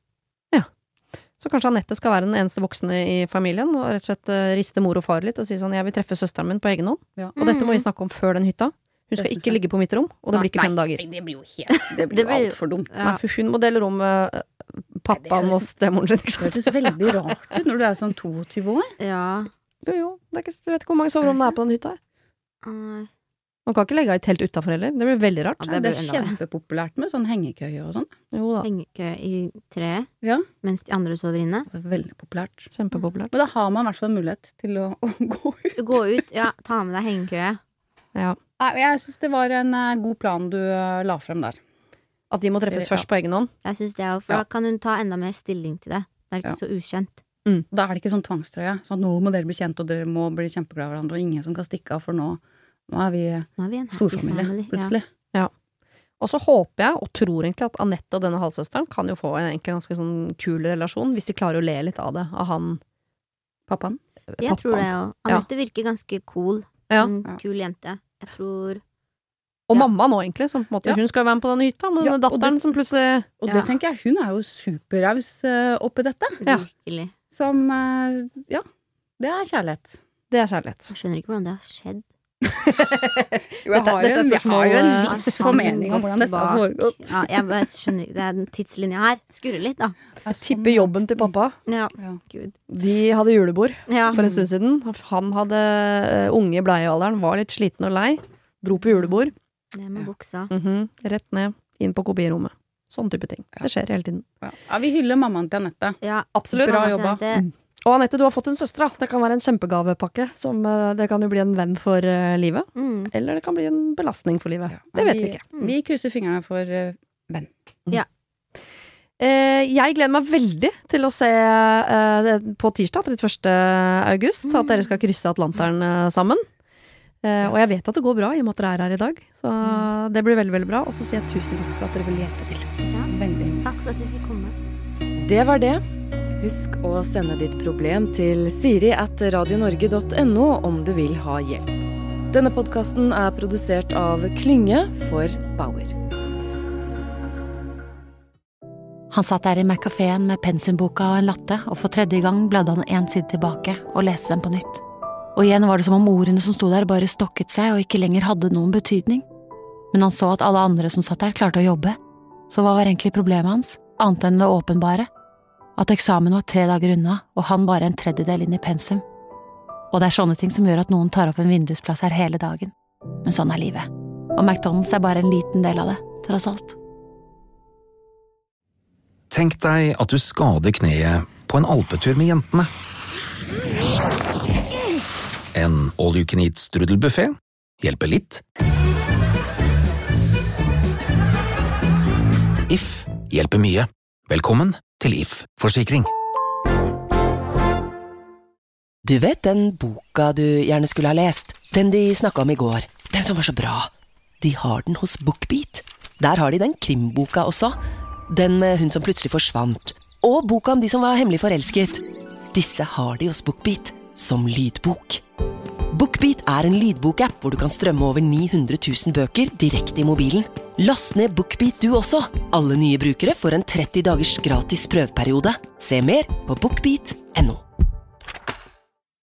Så kanskje Anette skal være den eneste voksne i familien, og rett og slett uh, riste mor og far litt, og si sånn, jeg vil treffe søsteren min på egen hånd. Ja. Og dette må vi snakke om før den hytta. Hun skal ikke ligge på mitt rom, og det blir ikke fem dager. Nei, det blir jo helt, det blir jo alt for dumt. Ja. For hun må dele rom med uh, pappaen og stemoren sin, ikke sant? Det høres veldig rart ut når du er sånn toogtyve år. Ja. Jo, jo, det er ikke, jeg vet ikke hvor mange soverom det er på den hytta her. Uh. Man kan ikke legge av et telt utenfor heller. Det blir veldig rart. Ja, det, det er kjempepopulært med sånn hengekøye og sånn. Jo da. Hengekøye i treet, ja. Mens de andre sover inne. Det er veldig populært. Kjempepopulært. Men da har man i hvert fall en mulighet til å, å gå ut. Gå ut, ja. Ta med deg hengekøye. Ja. Nei, jeg synes det var en uh, god plan du uh, la frem der. At de må treffes ja. først på egen hånd? Jeg synes det er, for ja. Da kan hun ta enda mer stilling til det. Det er ikke ja. Så ukjent. Mm. Da er det ikke sånn tvangstrøye. Sånn, nå må dere bli kjent, og dere må bli kjempeglade av hverandre, og ingen som kan stikke av, for nå Nå er vi, Nå er vi en storfamilie, family, plutselig. Ja. Ja. Og så håper jeg, og tror egentlig at Anette og denne halvsøsteren kan jo få en egentlig ganske sånn kul relasjon, hvis de klarer å le litt av det, av han pappaen. Jeg pappaen. tror det jo. Anette ja. Virker ganske cool. Ja. En kul jente. Jeg tror... Og ja. mamma nå egentlig, som på en måte, ja. Hun skal være med på denne hytta, men ja, datteren det, som plutselig... Og det ja. Tenker jeg, hun er jo superraus uh, oppi dette. Virkelig. Som, uh, ja, det er kjærlighet. Det er kjærlighet. Jeg skjønner ikke hvordan det har skjedd. Jo, jeg har, en, jeg har jo en viss formening om hvordan dette har foregått. Ja, jeg skjønner ikke, det er den tidslinja her. Skurrer litt, da. Jeg tipper jobben til pappa. Ja, ja. Gud. De hadde julebord ja. For en stund siden. Han hadde unge i bleiealderen, var litt sliten og lei. Dro på julebord. Det med buksa. Mm-hmm. Rett ned, inn på kopirommet. Sånn type ting. Det skjer hele tiden. Ja, ja vi hyller mammaen til Anette. Ja, absolutt. Bra jobba. Det, det. Og Anette, du har fått en søster, da. Det kan være en kjempegavepakke. Som, det kan jo bli en venn for uh, livet. Mm. Eller det kan bli en belastning for livet. Ja, det vet vi, vi ikke. Mm. Vi krysser fingrene for uh, venn. Mm. Ja. Uh, jeg gleder meg veldig til å se uh, på tirsdag, trettiførste august, mm. at dere skal krysse Atlanteren uh, sammen. Uh, og jeg vet at det går bra, i og med at dere er her i dag. Så mm. det blir veldig, veldig bra. Og så sier jeg tusen takk for at dere vil hjelpe til. Ja. Veldig. Takk for at du fikk komme. Det var det. Husk å sende ditt problem til siri at radionorge punktum no om du vil ha hjelp. Denne podcasten er produsert av Klynge for Bauer. Han satt der i McCaféen med pensumboka og en latte, og for tredje gang bladde han en side tilbake og leste den på nytt. Og igjen var det som om ordene som sto der bare stokket seg og ikke lenger hadde noen betydning. Men han så at alle andre som satt der klarte å jobbe. Så hva var egentlig problemet hans, annet enn det åpenbare? At eksamen var tre dager unna, og han bare en tredjedel inn i pensum. Og det er sånne ting som gjør at noen tar opp en vindusplass her hele dagen. Men sånn er livet. Og McDonald's er bare en liten del av det, tross alt. Tenk deg at du skader kneet på en alpetur med jentene. En all-you-can-eat-strudelbuffet hjelper litt. If hjelper mye. Velkommen til If Forsikring. Du vet den boka du gjerne skulle ha lest? Den de snakket om i går. Den som var så bra. De har den hos BookBeat. Der har de den krimboka også. Den med hun som plutselig forsvant. Og boka om de som var hemmelig forelsket. Disse har de hos BookBeat som lydbok. BookBeat er en lydbokapp hvor du kan strømme over ni hundre tusen bøker direkte i mobilen. Last ned BookBeat du også. Alle nye brukere får en tretti dagers gratis prøveperiode. Se mer på bookbeat punktum no.